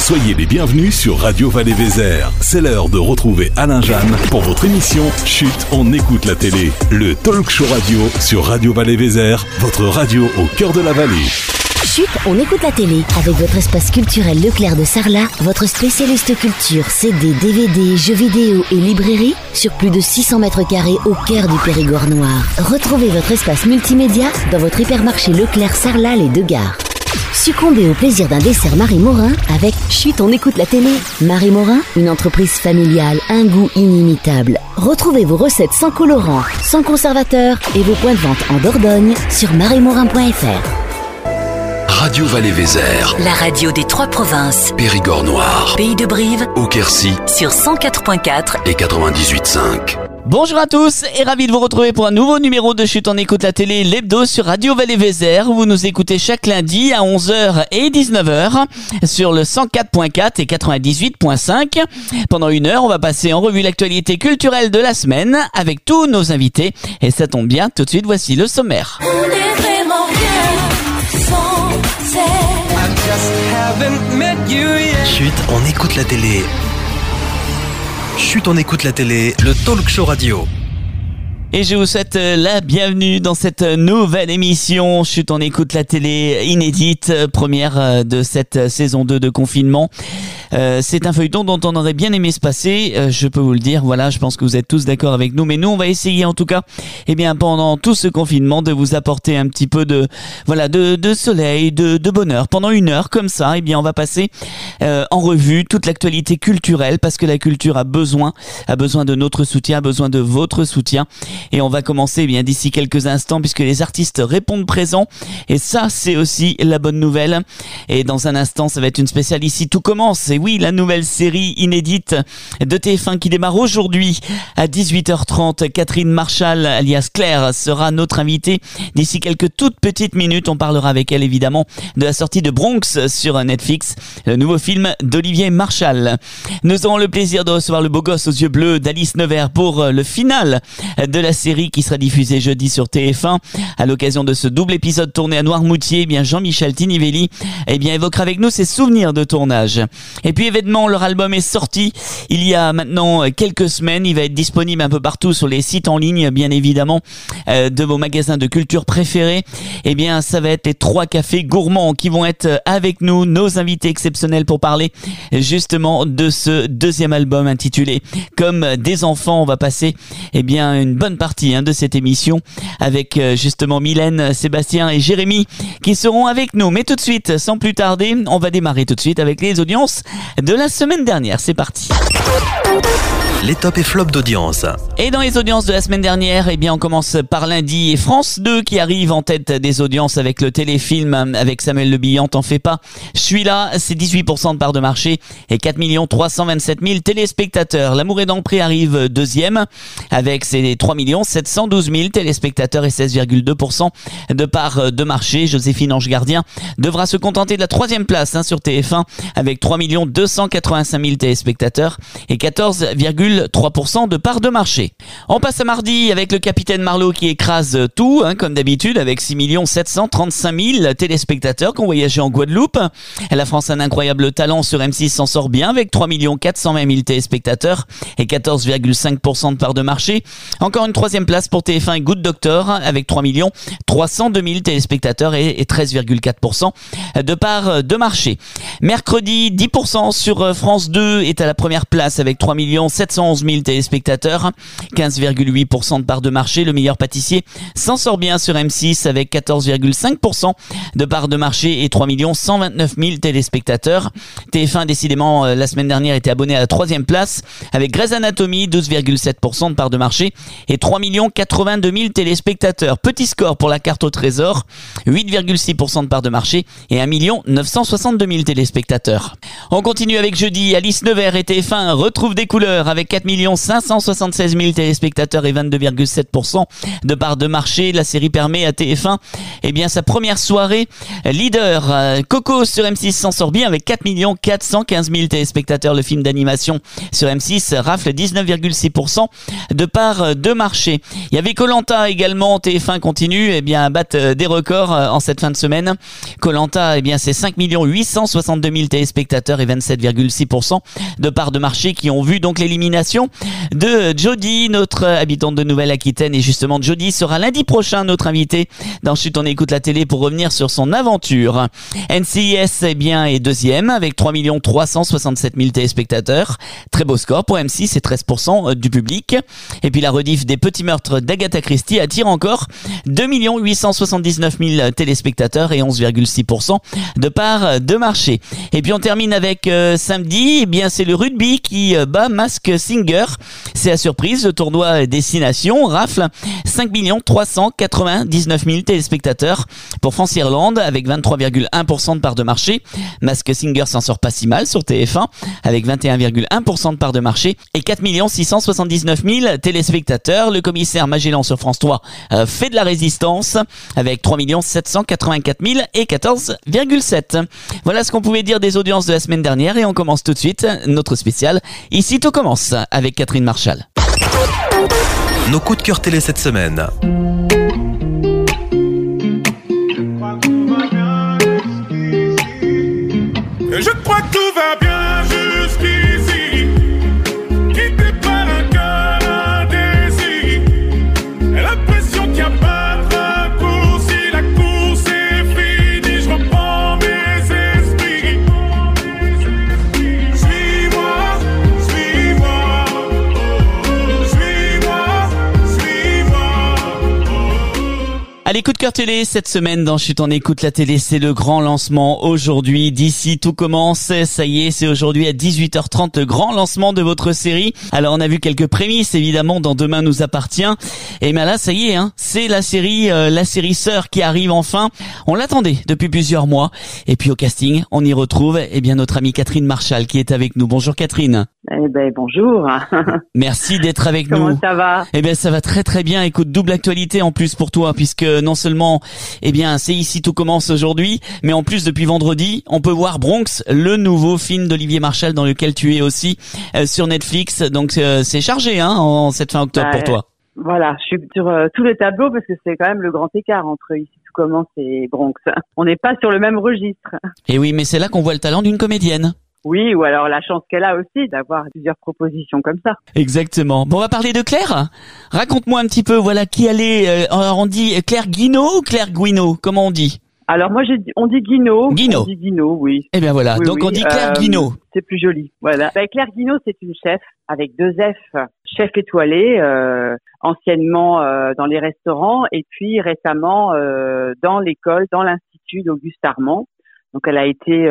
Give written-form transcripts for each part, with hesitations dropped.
Soyez les bienvenus sur Radio Val-et-Vézère. C'est l'heure de retrouver Alain Jeanne pour votre émission Chut, on écoute la télé. Le talk show radio sur Radio Val-et-Vézère, votre radio au cœur de la vallée. Chut, on écoute la télé. Avec votre espace culturel Leclerc de Sarlat, votre spécialiste culture, CD, DVD, jeux vidéo et librairie sur plus de 600 mètres carrés au cœur du Périgord noir. Retrouvez votre espace multimédia dans votre hypermarché Leclerc Sarlat les Deux Gares. Succombez au plaisir d'un dessert Marie Morin avec Chut, on écoute la télé. Marie Morin, une entreprise familiale, un goût inimitable. Retrouvez vos recettes sans colorant, sans conservateur et vos points de vente en Dordogne sur mariemorin.fr. Radio Val-et-Vézère, la radio des trois provinces. Périgord noir, Pays de Brive, Auquercy sur 104.4 et 98.5. Bonjour à tous et ravi de vous retrouver pour un nouveau numéro de Chut, on écoute la télé, l'hebdo sur Radio Val-et-Vézère. Vous nous écoutez chaque lundi à 11h et 19h sur le 104.4 et 98.5. Pendant une heure, on va passer en revue l'actualité culturelle de la semaine avec tous nos invités. Et ça tombe bien, tout de suite, voici le sommaire. On est vraiment bien sans Chut, on écoute la télé. Chut, on écoute la télé, le talk show radio. Et je vous souhaite la bienvenue dans cette nouvelle émission Chut, on écoute la télé inédite, première de cette saison 2 de confinement. C'est un feuilleton dont on aurait bien aimé se passer, je peux vous le dire, voilà, je pense que vous êtes tous d'accord avec nous, mais nous on va essayer en tout cas, pendant tout ce confinement de vous apporter un petit peu de soleil, de bonheur. Pendant une heure comme ça, on va passer en revue toute l'actualité culturelle parce que la culture a besoin de notre soutien, a besoin de votre soutien. Et on va commencer d'ici quelques instants puisque les artistes répondent présents. Et ça, c'est aussi la bonne nouvelle. Et dans un instant, ça va être une spéciale Ici tout commence. Et oui, la nouvelle série inédite de TF1 qui démarre aujourd'hui à 18h30. Catherine Marchal, alias Claire, sera notre invitée d'ici quelques toutes petites minutes. On parlera avec elle évidemment de la sortie de Bronx sur Netflix, le nouveau film d'Olivier Marchal. Nous aurons le plaisir de recevoir le beau gosse aux yeux bleus d'Alice Nevers pour le final de la série qui sera diffusée jeudi sur TF1. À l'occasion de ce double épisode tourné à Noirmoutier, Jean-Michel Tinivelli évoquera avec nous ses souvenirs de tournage. Et puis événement, leur album est sorti il y a maintenant quelques semaines. Il va être disponible un peu partout sur les sites en ligne, bien évidemment, de vos magasins de culture préférés. Ça va être les 3 cafés gourmands qui vont être avec nous, nos invités exceptionnels pour parler justement de ce deuxième album intitulé Comme des enfants. On va passer une bonne partie de cette émission avec justement Mylène, Sébastien et Jérémy qui seront avec nous. Mais tout de suite, sans plus tarder, on va démarrer tout de suite avec les audiences de la semaine dernière. C'est parti. Les tops et flops d'audience. Et dans les audiences de la semaine dernière, on commence par lundi et France 2 qui arrive en tête des audiences avec le téléfilm avec Samuel Le Bihan, T'en fais pas. Je suis là, c'est 18% de part de marché et 4 327 000 téléspectateurs. L'amour est dans le pré arrive deuxième avec ses 3 712 000 téléspectateurs et 16,2% de part de marché. Joséphine Ange Gardien devra se contenter de la 3e place sur TF1 avec 3 285 000 téléspectateurs et 14,3% de part de marché. On passe à mardi avec le Capitaine Marlowe qui écrase tout, comme d'habitude, avec 6 735 000 téléspectateurs qui ont voyagé en Guadeloupe. La France a un incroyable talent sur M6 s'en sort bien avec 3 420 000 téléspectateurs et 14,5% de part de marché. Encore une 3e place pour TF1 et Good Doctor avec 3 302 000 téléspectateurs et 13,4% de part de marché. Mercredi, 10% sur France 2 est à la première place avec 3 711 000 téléspectateurs, 15,8% de part de marché. Le meilleur pâtissier s'en sort bien sur M6 avec 14,5% de part de marché et 3 129 000 téléspectateurs. TF1 décidément la semaine dernière était abonné à la 3e place avec Grey's Anatomy, 12,7% de part de marché et 3 82 000 téléspectateurs. Petit score pour la carte au trésor, 8,6% de part de marché et 1 962 000 téléspectateurs. On continue avec jeudi. Alice Nevers et TF1 retrouvent des couleurs avec 4 576 000 téléspectateurs et 22,7% de part de marché. La série permet à TF1 sa première soirée leader. Coco sur M6 s'en sort bien avec 4 415 000 téléspectateurs. Le film d'animation sur M6 rafle 19,6% de part de marché. Il y avait Koh-Lanta également. TF1 continue à battre des records en cette fin de semaine. Koh-Lanta, c'est 5 862 000 téléspectateurs et 27,6% de part de marché qui ont vu donc l'élimination de Jody, notre habitante de Nouvelle-Aquitaine. Et justement, Jody sera lundi prochain notre invité dans Chut, on écoute la télé pour revenir sur son aventure. NCIS est deuxième avec 3 367 000 téléspectateurs. Très beau score pour M6 et 13% du public. Et puis la rediff des Petits Meurtres d'Agatha Christie attire encore 2 879 000 téléspectateurs et 11,6% de part de marché. Et puis on termine avec samedi, c'est le rugby qui bat Masked Singer. C'est la surprise, le tournoi Destination rafle 5 399 000 téléspectateurs pour France-Irlande avec 23,1% de part de marché. Masked Singer s'en sort pas si mal sur TF1 avec 21,1% de part de marché et 4 679 000 téléspectateurs. Le commissaire Magellan sur France 3 fait de la résistance avec 3 784 000 et 14,7. Voilà ce qu'on pouvait dire des audiences de la semaine dernière et on commence tout de suite notre spécial Ici tout commence avec Catherine Marchal. Nos coups de cœur télé cette semaine. Je crois que tout va bien jusqu'ici. Quitté par un cœur indécis. Et l'impression qu'il n'y a pas de raccourci. La course est finie. Je reprends mes esprits. Suis-moi, suis-moi. Suis-moi, suis-moi. Allez, coup de cœur télé cette semaine dans Chut, on écoute la télé, c'est le grand lancement aujourd'hui. D'ici tout commence, ça y est, c'est aujourd'hui à 18h30 le grand lancement de votre série. Alors on a vu quelques prémices évidemment dans Demain nous appartient. Et là ça y est, c'est la série sœur qui arrive enfin. On l'attendait depuis plusieurs mois. Et puis au casting, on y retrouve notre amie Catherine Marchal qui est avec nous. Bonjour Catherine. Bonjour. Merci d'être avec nous. Comment ça va? Ça va très très bien. Écoute, double actualité en plus pour toi puisque non seulement c'est Ici tout commence aujourd'hui, mais en plus depuis vendredi, on peut voir Bronx, le nouveau film d'Olivier Marchal dans lequel tu es aussi sur Netflix. Donc c'est chargé en cette fin octobre pour toi. Voilà, je suis sur tout le tableau parce que c'est quand même le grand écart entre Ici tout commence et Bronx. On n'est pas sur le même registre. Et oui, mais c'est là qu'on voit le talent d'une comédienne. Oui, ou alors la chance qu'elle a aussi d'avoir plusieurs propositions comme ça. Exactement. Bon, on va parler de Claire. Raconte-moi un petit peu, qui elle est. Alors on dit Claire Guinaud ou Claire Guinaud? Comment on dit? Alors moi on dit Guinaud. Guinaud. On dit Guinaud, oui. Voilà. Oui, donc oui. On dit Claire Guinaud. C'est plus joli. Voilà. Claire Guinaud, c'est une chef avec 2 F, chef étoilée, anciennement dans les restaurants et puis récemment dans l'école, dans l'institut d'Auguste Armand. Donc elle a été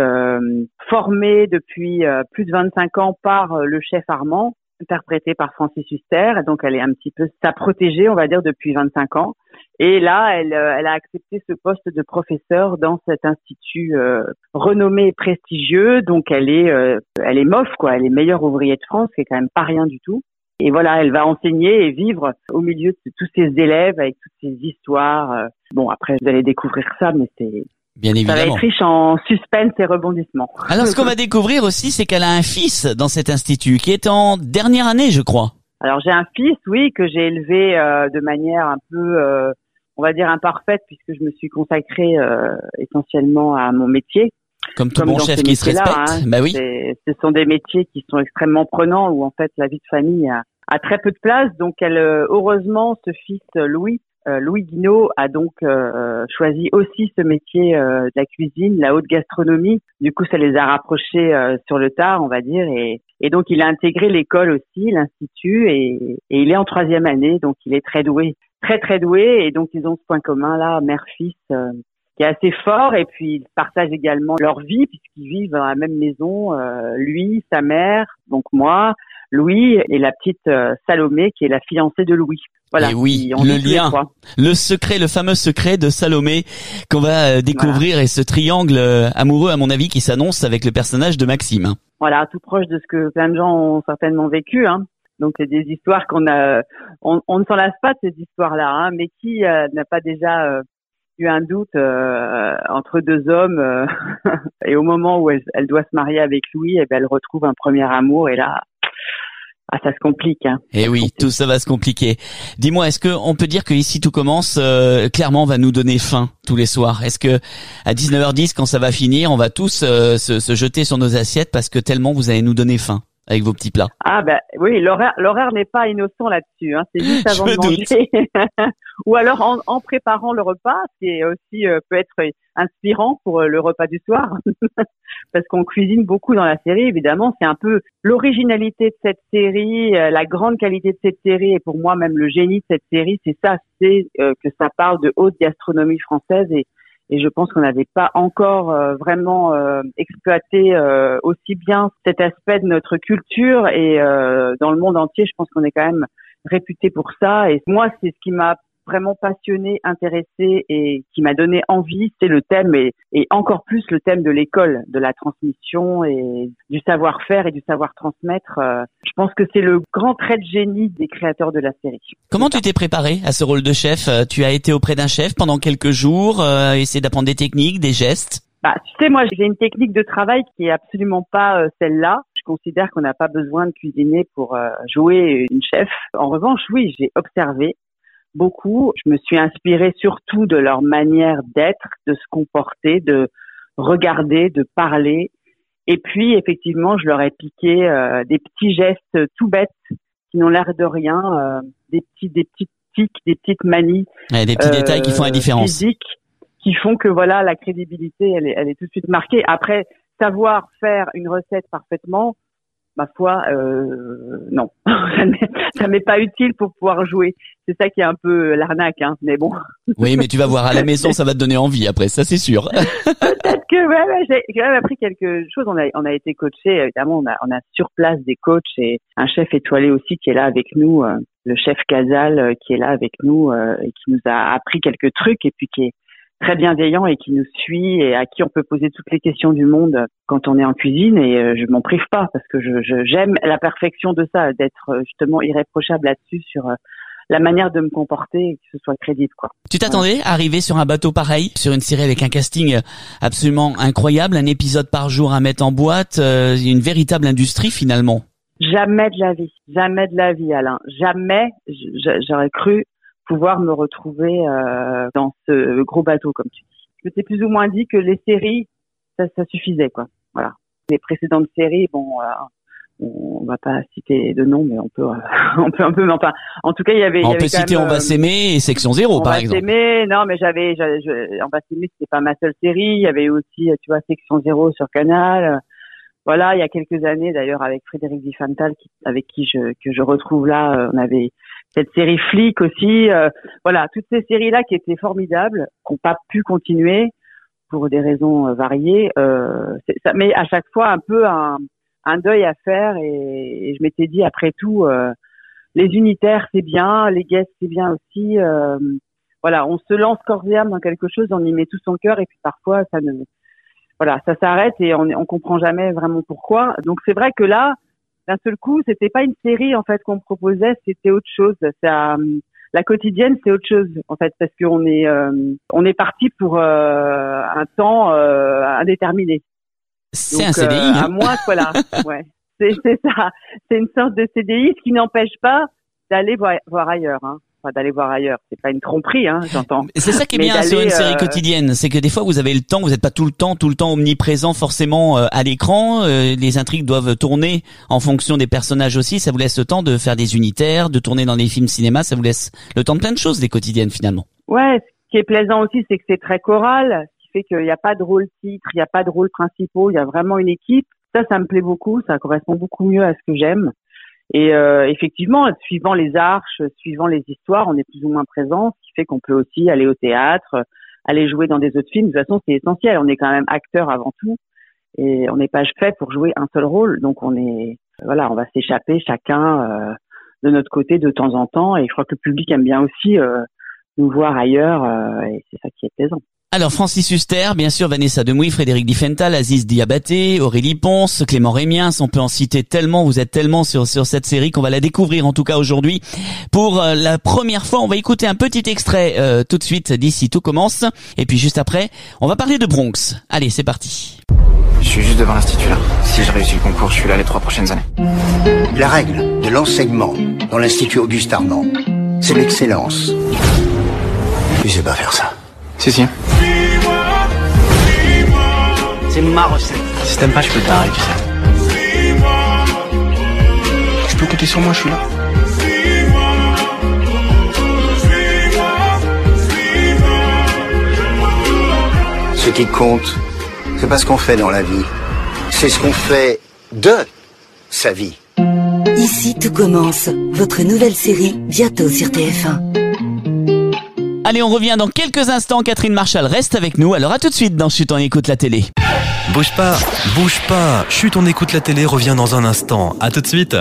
formée depuis plus de 25 ans par le chef Armand, interprété par Francis Huster. Donc elle est un petit peu sa protégée, on va dire, depuis 25 ans. Et là, elle a accepté ce poste de professeur dans cet institut renommé et prestigieux. Donc elle est MOF, quoi. Elle est meilleure ouvrier de France, qui est quand même pas rien du tout. Et voilà, elle va enseigner et vivre au milieu de tous ces élèves avec toutes ces histoires. Bon, après vous allez découvrir ça, mais bien évidemment. Ça va être riche en suspense et rebondissements. Alors, ce qu'on va découvrir aussi, c'est qu'elle a un fils dans cet institut qui est en dernière année, je crois. Alors, j'ai un fils, oui, que j'ai élevé de manière un peu, on va dire, imparfaite, puisque je me suis consacrée essentiellement à mon métier. Comme tout bon chef qui se respecte. Oui. Ce sont des métiers qui sont extrêmement prenants, où en fait la vie de famille a très peu de place. Donc, heureusement, ce fils Louis Guinaud a donc choisi aussi ce métier de la cuisine, la haute gastronomie. Du coup, ça les a rapprochés sur le tard, on va dire. Et donc, il a intégré l'école aussi, l'institut, et il est en 3e année, donc il est très doué. Très, très doué. Et donc, ils ont ce point commun là, mère-fils, qui est assez fort. Et puis, ils partagent également leur vie, puisqu'ils vivent dans la même maison. Lui, sa mère, donc moi, Louis et la petite Salomé, qui est la fiancée de Louis. Voilà. Et oui, le lien, le secret, le fameux secret de Salomé qu'on va découvrir et ce triangle amoureux, à mon avis, qui s'annonce avec le personnage de Maxime. Voilà, tout proche de ce que plein de gens ont certainement vécu. Donc c'est des histoires on ne s'en lasse pas de ces histoires-là, hein, mais qui n'a pas déjà eu un doute entre deux hommes et au moment où elle doit se marier avec Louis, elle retrouve un premier amour et là, ça se complique. Hein. Et oui, tout ça va se compliquer. Dis-moi, est-ce que on peut dire que Ici tout commence clairement va nous donner faim tous les soirs? Est-ce que à 19h10 quand ça va finir, on va tous se jeter sur nos assiettes parce que tellement vous allez nous donner faim avec vos petits plats? Ah oui, l'horaire n'est pas innocent là-dessus, hein. C'est juste avant de manger. Ou alors en préparant le repas, c'est aussi peut être inspirant pour le repas du soir. Parce qu'on cuisine beaucoup dans la série, évidemment, c'est un peu l'originalité de cette série, la grande qualité de cette série et pour moi même le génie de cette série, c'est ça, que ça parle de haute gastronomie française et je pense qu'on n'avait pas encore vraiment exploité aussi bien cet aspect de notre culture et dans le monde entier, je pense qu'on est quand même réputé pour ça. Et moi, c'est ce qui m'a vraiment passionnée, intéressée et qui m'a donné envie, c'est le thème et encore plus le thème de l'école, de la transmission et du savoir-faire et du savoir transmettre. Je pense que c'est le grand trait de génie des créateurs de la série. Comment tu t'es préparé à ce rôle de chef? Tu as été auprès d'un chef pendant quelques jours, essayer d'apprendre des techniques, des gestes? Tu sais, moi, j'ai une technique de travail qui est absolument pas celle-là. Je considère qu'on n'a pas besoin de cuisiner pour jouer une chef. En revanche, oui, j'ai observé beaucoup. Je me suis inspirée surtout de leur manière d'être, de se comporter, de regarder, de parler. Et puis, effectivement, je leur ai piqué des petits gestes tout bêtes qui n'ont l'air de rien, des petites tics, des petites manies. Ouais, des petits détails qui font la différence. Physiques, qui font que voilà, la crédibilité, elle est tout de suite marquée. Après, savoir faire une recette parfaitement, ma foi, non, ça m'est pas utile pour pouvoir jouer. C'est ça qui est un peu l'arnaque, hein. Mais bon. Oui, mais tu vas voir à la maison, ça va te donner envie après, ça c'est sûr. Peut-être que j'ai quand même appris quelque chose. On a été coachés, évidemment, on a sur place des coachs et un chef étoilé aussi qui est là avec nous, le chef Casal qui est là avec nous et qui nous a appris quelques trucs et puis qui est très bienveillant et qui nous suit et à qui on peut poser toutes les questions du monde quand on est en cuisine et je m'en prive pas parce que j'aime la perfection de ça, d'être justement irréprochable là-dessus sur la manière de me comporter et que ce soit crédible, quoi. Tu t'attendais à arriver sur un bateau pareil, sur une série avec un casting absolument incroyable, un épisode par jour à mettre en boîte, une véritable industrie finalement? Jamais de la vie, Alain. Jamais j'aurais cru pouvoir me retrouver dans ce gros bateau, comme tu dis. Je m'étais plus ou moins dit que les séries, ça suffisait, quoi. Voilà. Les précédentes séries, bon, on va pas citer de nom, mais on peut un peu, enfin, en tout cas, il y avait. On peut citer On va s'aimer et Section 0, par exemple. On va s'aimer, non, mais On va s'aimer, c'était pas ma seule série. Il y avait aussi, tu vois, Section 0 sur Canal. Voilà, il y a quelques années, d'ailleurs, avec Frédéric Diffenthal, avec qui je retrouve là, on avait cette série Flic aussi, voilà, toutes ces séries-là qui étaient formidables, qui n'ont pas pu continuer pour des raisons variées. Ça met à chaque fois un peu un deuil à faire et je m'étais dit après tout, les unitaires c'est bien, les guests c'est bien aussi. Voilà, on se lance corps et âme dans quelque chose, on y met tout son cœur et puis parfois ça s'arrête et on comprend jamais vraiment pourquoi. Donc c'est vrai que là, d'un seul coup, c'était pas une série en fait qu'on me proposait, c'était autre chose. La quotidienne, c'est autre chose en fait parce qu'on est parti pour un temps indéterminé. C'est un CDI. Hein. À moi, voilà. Ouais, c'est ça. C'est une sorte de CDI, ce qui n'empêche pas d'aller voir ailleurs. Hein. Enfin, d'aller voir ailleurs, c'est pas une tromperie, hein, j'entends. C'est ça qui est bien sur une série quotidienne, c'est que des fois vous avez le temps, vous n'êtes pas tout le temps omniprésent forcément à l'écran. Les intrigues doivent tourner en fonction des personnages aussi. Ça vous laisse le temps de faire des unitaires, de tourner dans des films cinéma. Ça vous laisse le temps de plein de choses, les quotidiennes finalement. Ouais, ce qui est plaisant aussi, c'est que c'est très choral, ce qui fait qu'il n'y a pas de rôle titre, il n'y a pas de rôle principaux, il y a vraiment une équipe. Ça me plaît beaucoup, ça correspond beaucoup mieux à ce que j'aime. Et effectivement, suivant les arches, suivant les histoires, on est plus ou moins présent, ce qui fait qu'on peut aussi aller au théâtre, aller jouer dans des autres films. De toute façon, c'est essentiel. On est quand même acteur avant tout, et on n'est pas fait pour jouer un seul rôle. Donc on va s'échapper chacun de notre côté de temps en temps. Et je crois que le public aime bien aussi nous voir ailleurs, et c'est ça qui est plaisant. Alors Francis Huster, bien sûr, Vanessa Demouy, Frédéric Diffenthal, Aziz Diabaté, Aurélie Ponce, Clément Rémiens, on peut en citer tellement, vous êtes tellement sur cette série qu'on va la découvrir en tout cas aujourd'hui. Pour la première fois, on va écouter un petit extrait tout de suite d'ici tout commence. Et puis juste après, on va parler de Bronx. Allez, c'est parti. Je suis juste devant l'institut là. Si je réussis le concours, je suis là les 3 prochaines années. La règle de l'enseignement dans l'Institut Auguste Armand, c'est l'excellence. Tu sais pas faire ça. Si. C'est ma recette. Si t'aimes pas, je peux te barrer, tu sais. Tu peux compter sur moi, je suis là. Ce qui compte, c'est pas ce qu'on fait dans la vie, c'est ce qu'on fait de sa vie. Ici tout commence, votre nouvelle série, bientôt sur TF1. Allez, on revient dans quelques instants. Catherine Marchal reste avec nous. Alors à tout de suite dans Chut, on écoute la télé. Bouge pas. Chut, on écoute la télé revient dans un instant. À tout de suite.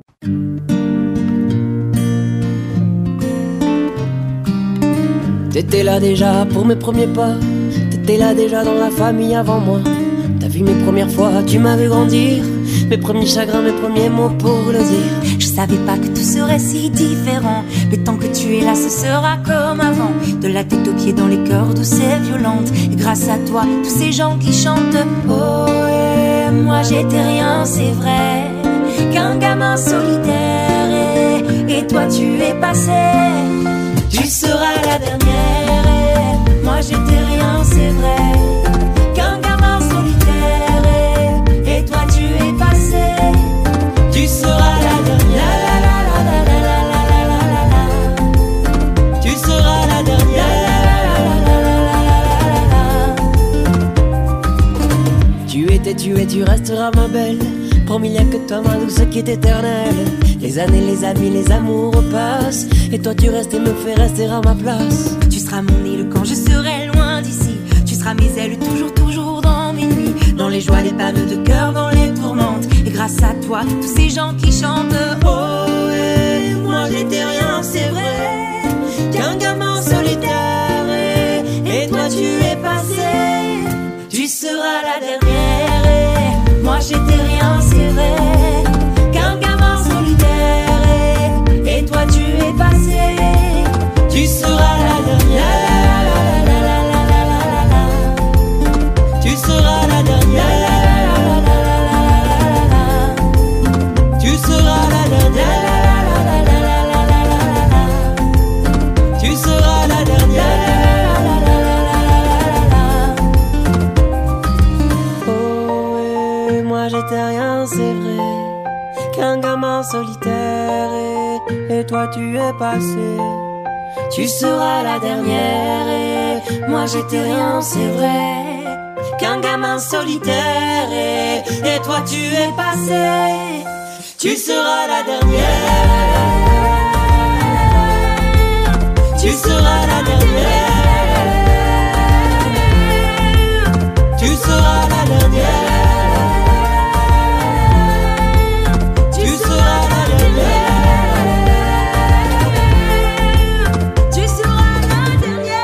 T'étais là déjà pour mes premiers pas. T'étais là déjà dans la famille avant moi. T'as vu mes premières fois, tu m'as vu grandir. Mes premiers chagrins, mes premiers mots pour le dire. Je savais pas que tout serait si différent, mais tant que tu es là, ce sera comme avant. De la tête aux pieds dans les cœurs douces et violentes. Et grâce à toi, tous ces gens qui chantent. Oh, et moi j'étais rien, c'est vrai, qu'un gamin solitaire. Et toi tu es passé, tu seras la dernière. Et moi j'étais rien, c'est vrai, qu'un gamin solitaire. Et toi tu es passé, tu seras la dernière. Tu seras la dernière. Tu étais, tu es, tu resteras ma belle. Promis, il n'y a que toi, ma douce, qui est éternelle. Les années, les amis, les amours passent. Et toi, tu restes et me fais rester à ma place. Tu seras mon île quand je serai loin d'ici. Tu seras mes ailes toujours, toujours dans mes nuits. Dans les joies, les pannes de cœur, dans les tourmentes. Et grâce à toi, tous ces gens qui chantent. Oh, et moi j'étais rien, c'est vrai, qu'un gamin solitaire. Et toi tu es passé, tu seras la dernière. Et moi j'étais rien, c'est vrai, qu'un gamin solitaire. Et toi tu es passé, tu seras la dernière. Tu seras la dernière. Tu seras la dernière. Tu seras la dernière. Oh, et moi j'étais rien, c'est vrai, qu'un gamin solitaire. Et toi tu es passé, Tu seras la dernière. Et moi j'étais rien, c'est vrai, qu'un gamin solitaire. Et toi tu es passé, tu seras la dernière. Tu seras la dernière. Tu seras la dernière. Tu seras la dernière. Tu seras la dernière.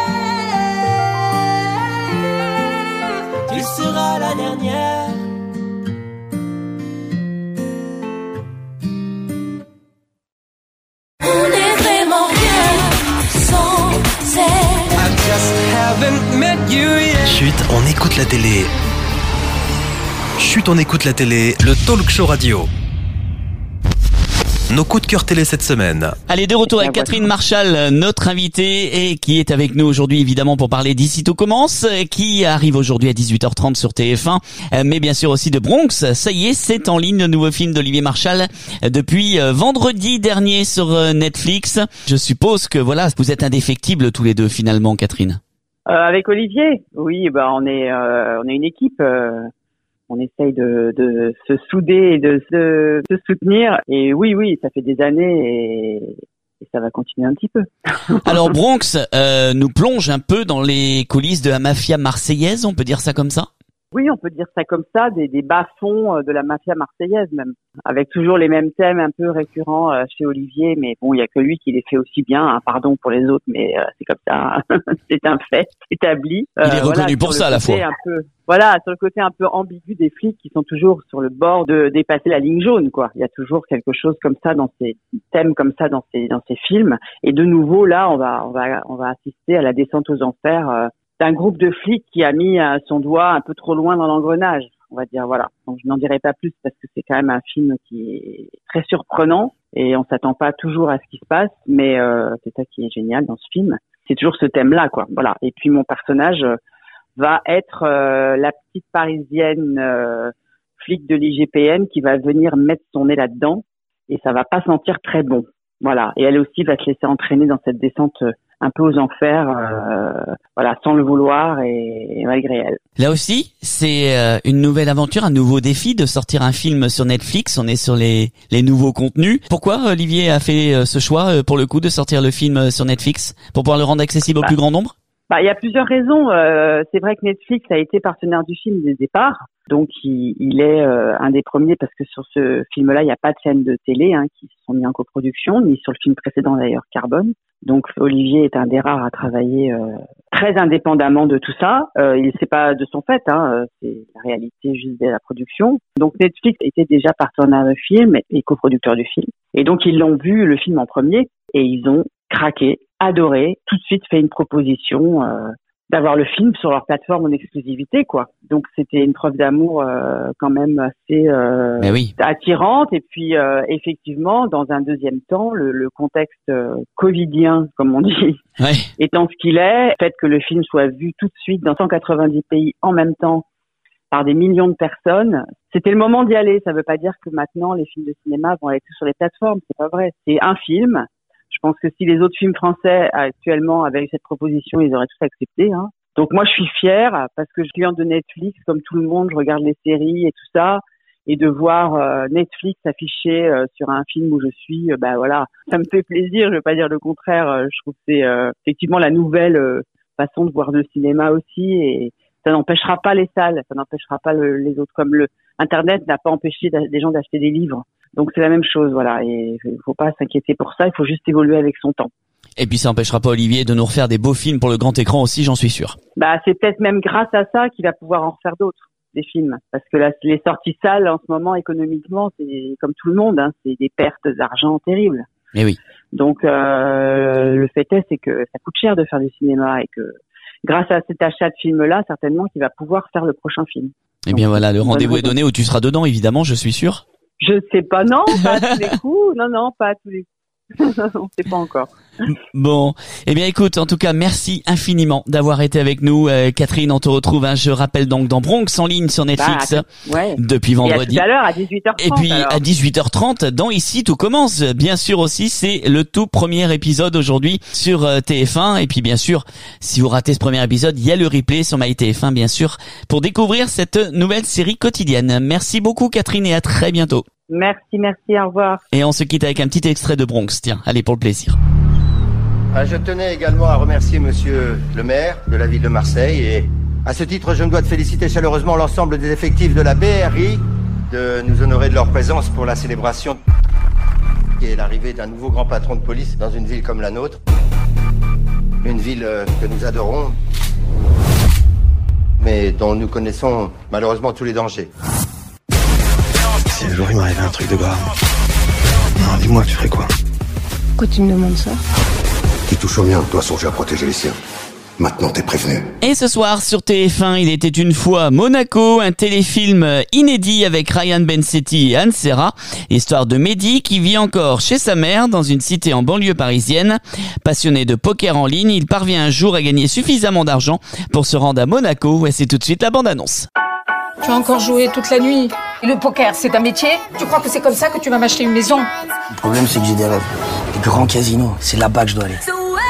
Tu seras la dernière. On est vraiment bien sans elle. I just haven't met you yet. Chut, on écoute la télé. Chut, on écoute la télé, le talk show radio. Nos coups de cœur télé cette semaine. Allez, de retour avec Catherine Marchal, notre invitée, et qui est avec nous aujourd'hui évidemment pour parler d'Ici tout commence, qui arrive aujourd'hui à 18h30 sur TF1, mais bien sûr aussi de Bronx. Ça y est, c'est en ligne, le nouveau film d'Olivier Marchal depuis vendredi dernier sur Netflix. Je suppose que voilà, vous êtes indéfectibles tous les deux finalement, Catherine. Avec Olivier, oui, on est une équipe. On essaye de se souder et de se soutenir. Et oui, ça fait des années et ça va continuer un petit peu. Alors Bronx nous plonge un peu dans les coulisses de la mafia marseillaise, on peut dire ça comme ça ? Oui, on peut dire ça comme ça, des bas-fonds de la mafia marseillaise même, avec toujours les mêmes thèmes un peu récurrents chez Olivier, mais bon, il y a que lui qui les fait aussi bien, hein, pardon pour les autres, mais c'est comme ça, c'est un fait établi. Il est reconnu pour ça à la fois. Sur le côté un peu ambigu des flics qui sont toujours sur le bord de dépasser la ligne jaune, quoi. Il y a toujours quelque chose comme ça dans ces thèmes comme ça dans ces films, et de nouveau là, on va assister à la descente aux enfers d'un groupe de flics qui a mis son doigt un peu trop loin dans l'engrenage, on va dire, voilà. Donc je n'en dirai pas plus parce que c'est quand même un film qui est très surprenant et on s'attend pas toujours à ce qui se passe, mais c'est ça qui est génial dans ce film. C'est toujours ce thème-là, quoi. Voilà. Et puis mon personnage va être la petite parisienne flic de l'IGPN qui va venir mettre son nez là-dedans et ça va pas sentir très bon. Voilà. Et elle aussi va se laisser entraîner dans cette descente un peu aux enfers, sans le vouloir et malgré elle. Là aussi, c'est une nouvelle aventure, un nouveau défi de sortir un film sur Netflix. On est sur les nouveaux contenus. Pourquoi Olivier a fait ce choix, pour le coup, de sortir le film sur Netflix? Pour pouvoir le rendre accessible au plus grand nombre? Il y a plusieurs raisons. C'est vrai que Netflix a été partenaire du film dès le départ. Donc, il est un des premiers parce que sur ce film-là, il n'y a pas de chaînes de télé qui se sont mis en coproduction, ni sur le film précédent d'ailleurs, Carbone. Donc, Olivier est un des rares à travailler très indépendamment de tout ça. C'est pas de son fait, c'est la réalité juste de la production. Donc, Netflix était déjà partenaire du film et coproducteur du film. Et donc, ils l'ont vu le film en premier et ils ont craqué, adoré, tout de suite fait une proposition d'avoir le film sur leur plateforme en exclusivité, quoi. Donc c'était une preuve d'amour quand même assez attirante. Et puis effectivement, dans un deuxième temps, le contexte covidien, comme on dit, étant ce qu'il est, le fait que le film soit vu tout de suite dans 190 pays en même temps par des millions de personnes, c'était le moment d'y aller. Ça veut pas dire que maintenant les films de cinéma vont aller tous sur les plateformes, c'est pas vrai. C'est un film. Je pense que si les autres films français actuellement avaient eu cette proposition, ils auraient tous accepté. Donc moi, je suis fière parce que je suis cliente de Netflix, comme tout le monde, je regarde les séries et tout ça, et de voir Netflix affiché sur un film où je suis, ça me fait plaisir. Je veux pas dire le contraire. Je trouve que c'est effectivement la nouvelle façon de voir le cinéma aussi, et ça n'empêchera pas les salles, ça n'empêchera pas les autres. Comme Internet n'a pas empêché des gens d'acheter des livres. Donc c'est la même chose, voilà, et il faut pas s'inquiéter pour ça, il faut juste évoluer avec son temps. Et puis ça n'empêchera pas Olivier de nous refaire des beaux films pour le grand écran aussi, j'en suis sûr. C'est peut-être même grâce à ça qu'il va pouvoir en refaire d'autres, des films, parce que là, les sorties salles en ce moment économiquement, c'est comme tout le monde, c'est des pertes d'argent terribles. Et oui. Donc le fait c'est que ça coûte cher de faire du cinéma et que grâce à cet achat de film-là, certainement qu'il va pouvoir faire le prochain film. Eh bien voilà, le rendez-vous est donné où tu seras dedans, évidemment, je suis sûr. Je sais pas, non, pas à tous les coups. Non, pas à tous les coups. On sait pas encore. Bon, eh bien écoute, en tout cas, merci infiniment d'avoir été avec nous. Catherine, on te retrouve, je rappelle donc dans Bronx en ligne sur Netflix depuis vendredi. Et à tout à l'heure à 18h30. Et puis à 18h30 dans Ici tout commence. Bien sûr aussi, c'est le tout premier épisode aujourd'hui sur TF1. Et puis bien sûr, si vous ratez ce premier épisode, il y a le replay sur MyTF1 bien sûr pour découvrir cette nouvelle série quotidienne. Merci beaucoup Catherine et à très bientôt. Merci, au revoir. Et on se quitte avec un petit extrait de Bronx. Tiens, allez pour le plaisir. Je tenais également à remercier monsieur le maire de la ville de Marseille et à ce titre, je me dois de féliciter chaleureusement l'ensemble des effectifs de la BRI de nous honorer de leur présence pour la célébration qui est l'arrivée d'un nouveau grand patron de police dans une ville comme la nôtre. Une ville que nous adorons, mais dont nous connaissons malheureusement tous les dangers. Si un jour il m'arrivait un truc de grave, non, dis-moi, tu ferais quoi? Pourquoi tu me demandes ça? Qui touche au mien doit songer à protéger les siens. Maintenant, t'es prévenu. Et ce soir sur TF1, il était une fois Monaco, un téléfilm inédit avec Ryan Bensetti et Anne Serra. Histoire de Mehdi qui vit encore chez sa mère dans une cité en banlieue parisienne. Passionné de poker en ligne, il parvient un jour à gagner suffisamment d'argent pour se rendre à Monaco. Voici tout de suite la bande-annonce. Tu as encore joué toute la nuit. Et le poker, c'est un métier? Tu crois que c'est comme ça que tu vas m'acheter une maison? Le problème, c'est que j'ai des rêves. Les grands casinos, c'est là-bas que je dois aller.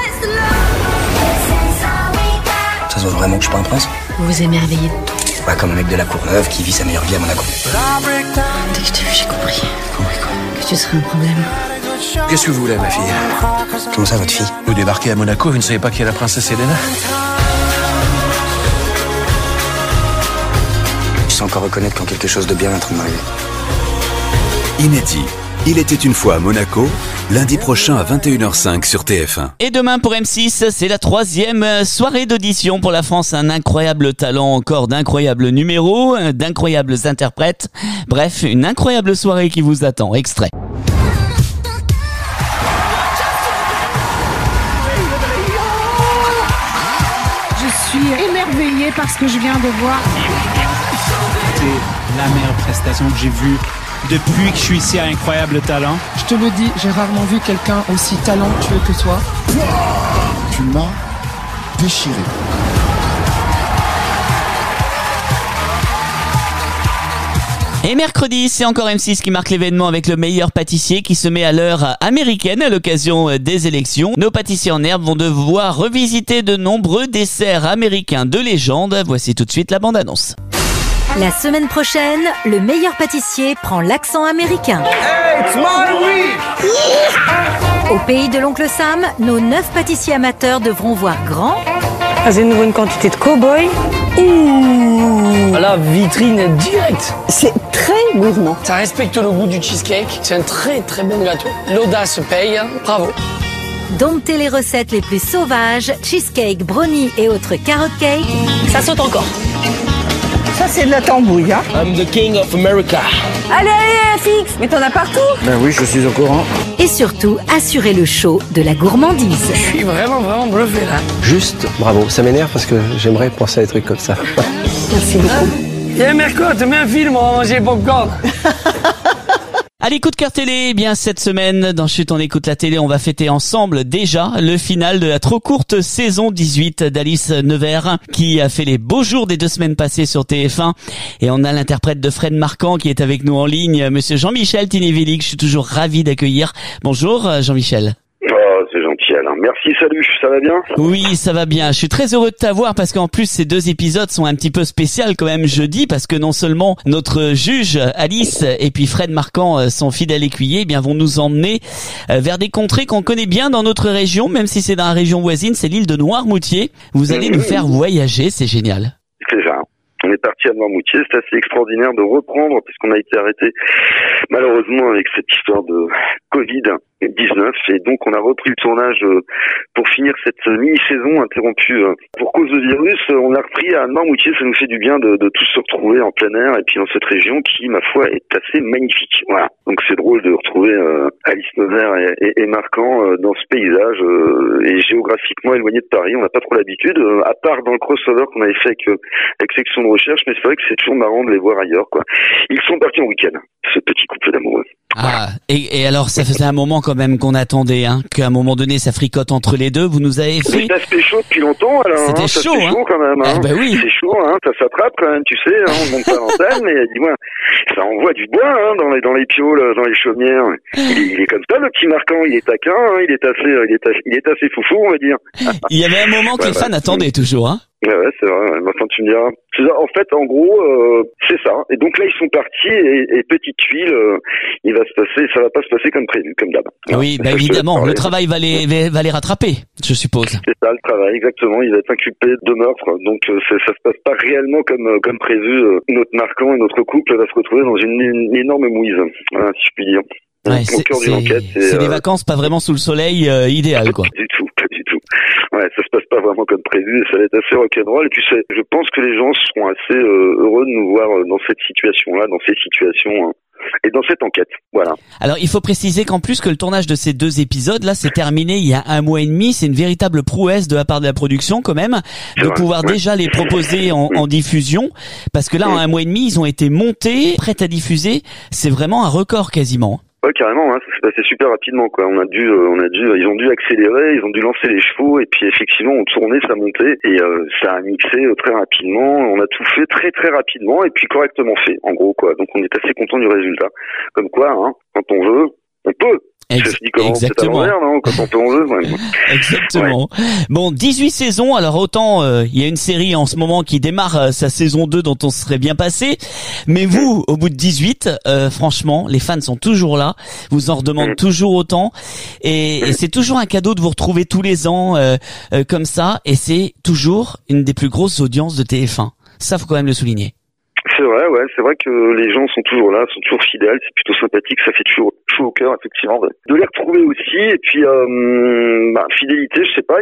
Ça se voit vraiment que je suis pas un prince? Vous vous émerveillez de tout. Pas comme un mec de la Courneuve qui vit sa meilleure vie à Monaco. Dès que je t'ai vu, j'ai compris. Compris quoi? Que tu serais un problème. Qu'est-ce que vous voulez, ma fille? Comment ça, votre fille? Vous débarquez à Monaco, vous ne savez pas qui est la princesse Helena? sais encore reconnaître quand quelque chose de bien est en train de m'arriver. Inédit. Il était une fois à Monaco, lundi prochain à 21h05 sur TF1. Et demain pour M6, c'est la 3e soirée d'audition pour la France. Un incroyable talent, encore d'incroyables numéros, d'incroyables interprètes. Bref, une incroyable soirée qui vous attend. Extrait. Je suis émerveillée par ce que je viens de voir. C'est la meilleure prestation que j'ai vue depuis que je suis ici à Incroyable Talent. Je te le dis, j'ai rarement vu quelqu'un aussi talentueux que toi. Tu m'as déchiré. Et mercredi, c'est encore M6 qui marque l'événement avec le meilleur pâtissier qui se met à l'heure américaine à l'occasion des élections. Nos pâtissiers en herbe vont devoir revisiter de nombreux desserts américains de légende. Voici tout de suite la bande-annonce. La semaine prochaine, le meilleur pâtissier prend l'accent américain. Hey, it's my week! Au pays de l'oncle Sam, nos 9 pâtissiers amateurs devront voir grand. J'ai de nouveau une quantité de cow-boy. Ouh, la vitrine directe. C'est très gourmand. Ça respecte le goût du cheesecake. C'est un très très bon gâteau. L'audace paye. Bravo. Domptez les recettes les plus sauvages, cheesecake, brownie et autres carrot cake. Ça saute encore. Ça, c'est de la tambouille, hein. I'm the king of America. Allez, fixe. Mais t'en as partout. Ben oui, je suis au courant. Et surtout, assurez le show de la gourmandise. Je suis vraiment bluffé, là. Juste, bravo. Ça m'énerve parce que j'aimerais penser à des trucs comme ça. Merci beaucoup. Viens, Mercotte, mets un film, on va manger popcorn. Allez, coup de cœur télé, eh bien cette semaine dans Chut on écoute la télé, on va fêter ensemble déjà le final de la trop courte saison 18 d'Alice Nevers qui a fait les beaux jours des 2 semaines passées sur TF1 et on a l'interprète de Fred Marquand qui est avec nous en ligne, monsieur Jean-Michel Tinivili, que je suis toujours ravi d'accueillir. Bonjour Jean-Michel. Oh, c'est gentil Alain. Merci, salut, ça va bien? Oui, ça va bien. Je suis très heureux de t'avoir parce qu'en plus ces 2 épisodes sont un petit peu spéciaux quand même jeudi parce que non seulement notre juge Alice et puis Fred Marquand, son fidèle écuyer, eh bien vont nous emmener vers des contrées qu'on connaît bien dans notre région, même si c'est dans la région voisine, c'est l'île de Noirmoutier. Vous allez nous faire voyager, c'est génial. C'est ça. On est parti à Noirmoutier, c'est assez extraordinaire de reprendre puisqu'on a été arrêté malheureusement avec cette histoire de Covid-19 et donc on a repris le tournage pour finir cette mini-saison interrompue pour cause de virus. On a repris à Noirmoutier, ça nous fait du bien de tous se retrouver en plein air et puis dans cette région qui, ma foi, est assez magnifique. Voilà. Donc c'est drôle de retrouver Alice Nevers et Marquand dans ce paysage et géographiquement éloigné de Paris. On n'a pas trop l'habitude, à part dans le crossover qu'on avait fait avec Section de Recherche, mais c'est vrai que c'est toujours marrant de les voir ailleurs, quoi. Ils sont partis en week-end, ce petit couple d'amoureux. Ah, et alors ça faisait un moment quand même qu'on attendait, hein, qu'à un moment donné ça fricote entre les deux. Vous nous avez fait. C'était chaud depuis longtemps, alors. C'était chaud, hein. Chaud quand même, hein. Bah oui. C'est chaud, hein. Ça s'attrape quand même, tu sais, hein. On monte pas l'antenne, mais dis-moi, ça envoie du bois, hein, dans les pioles, dans les chaumières. Il est comme ça, le petit Marquand. Il est taquin, hein. Il est assez foufou, on va dire. Il y avait un moment que les fans attendaient toujours, hein. Ouais, c'est vrai. Maintenant, tu me diras. En fait, en gros, c'est ça. Et donc là, ils sont partis et petite tuile, ça va pas se passer comme prévu, comme d'hab. Oui, bah évidemment, le travail va les rattraper, je suppose. C'est ça, le travail, exactement. Ils vont être inculpés de meurtre, donc ça se passe pas réellement comme prévu. Notre Marquand et notre couple va se retrouver dans une énorme mouise, voilà, si je puis dire. Ouais, c'est des vacances pas vraiment sous le soleil idéal, quoi. Pas du tout. Ouais, ça se passe pas vraiment comme prévu et ça va être assez rock'n'roll. Et puis je pense que les gens seront assez heureux de nous voir dans cette situation-là, dans ces situations et dans cette enquête. Voilà. Alors il faut préciser qu'en plus que le tournage de ces 2 épisodes là c'est terminé il y a 1 mois et demi. C'est une véritable prouesse de la part de la production quand même de pouvoir déjà les proposer en diffusion parce que là en 1 mois et demi ils ont été montés, prêts à diffuser. C'est vraiment un record quasiment. Ouais, carrément, hein, ça s'est passé super rapidement, quoi. Ils ont dû accélérer, ils ont dû lancer les chevaux, et puis effectivement, on tournait, ça montait, et ça a mixé très rapidement. On a tout fait très très rapidement, et puis correctement fait, en gros, quoi. Donc on est assez content du résultat. Comme quoi, hein, quand on veut, on peut. Exactement. Non, quand on veut, ouais. Exactement. Ouais. Bon, 18 saisons. Alors autant il y a une série en ce moment qui démarre sa saison 2 dont on serait bien passé. Mais vous, au bout de 18, franchement, les fans sont toujours là. Vous en redemandez toujours autant. Et c'est toujours un cadeau de vous retrouver tous les ans comme ça. Et c'est toujours une des plus grosses audiences de TF1. Ça, faut quand même le souligner. C'est vrai, ouais, c'est vrai que les gens sont toujours là, sont toujours fidèles, c'est plutôt sympathique, ça fait toujours chaud au cœur, effectivement, de les retrouver aussi. Et puis, fidélité, je sais pas,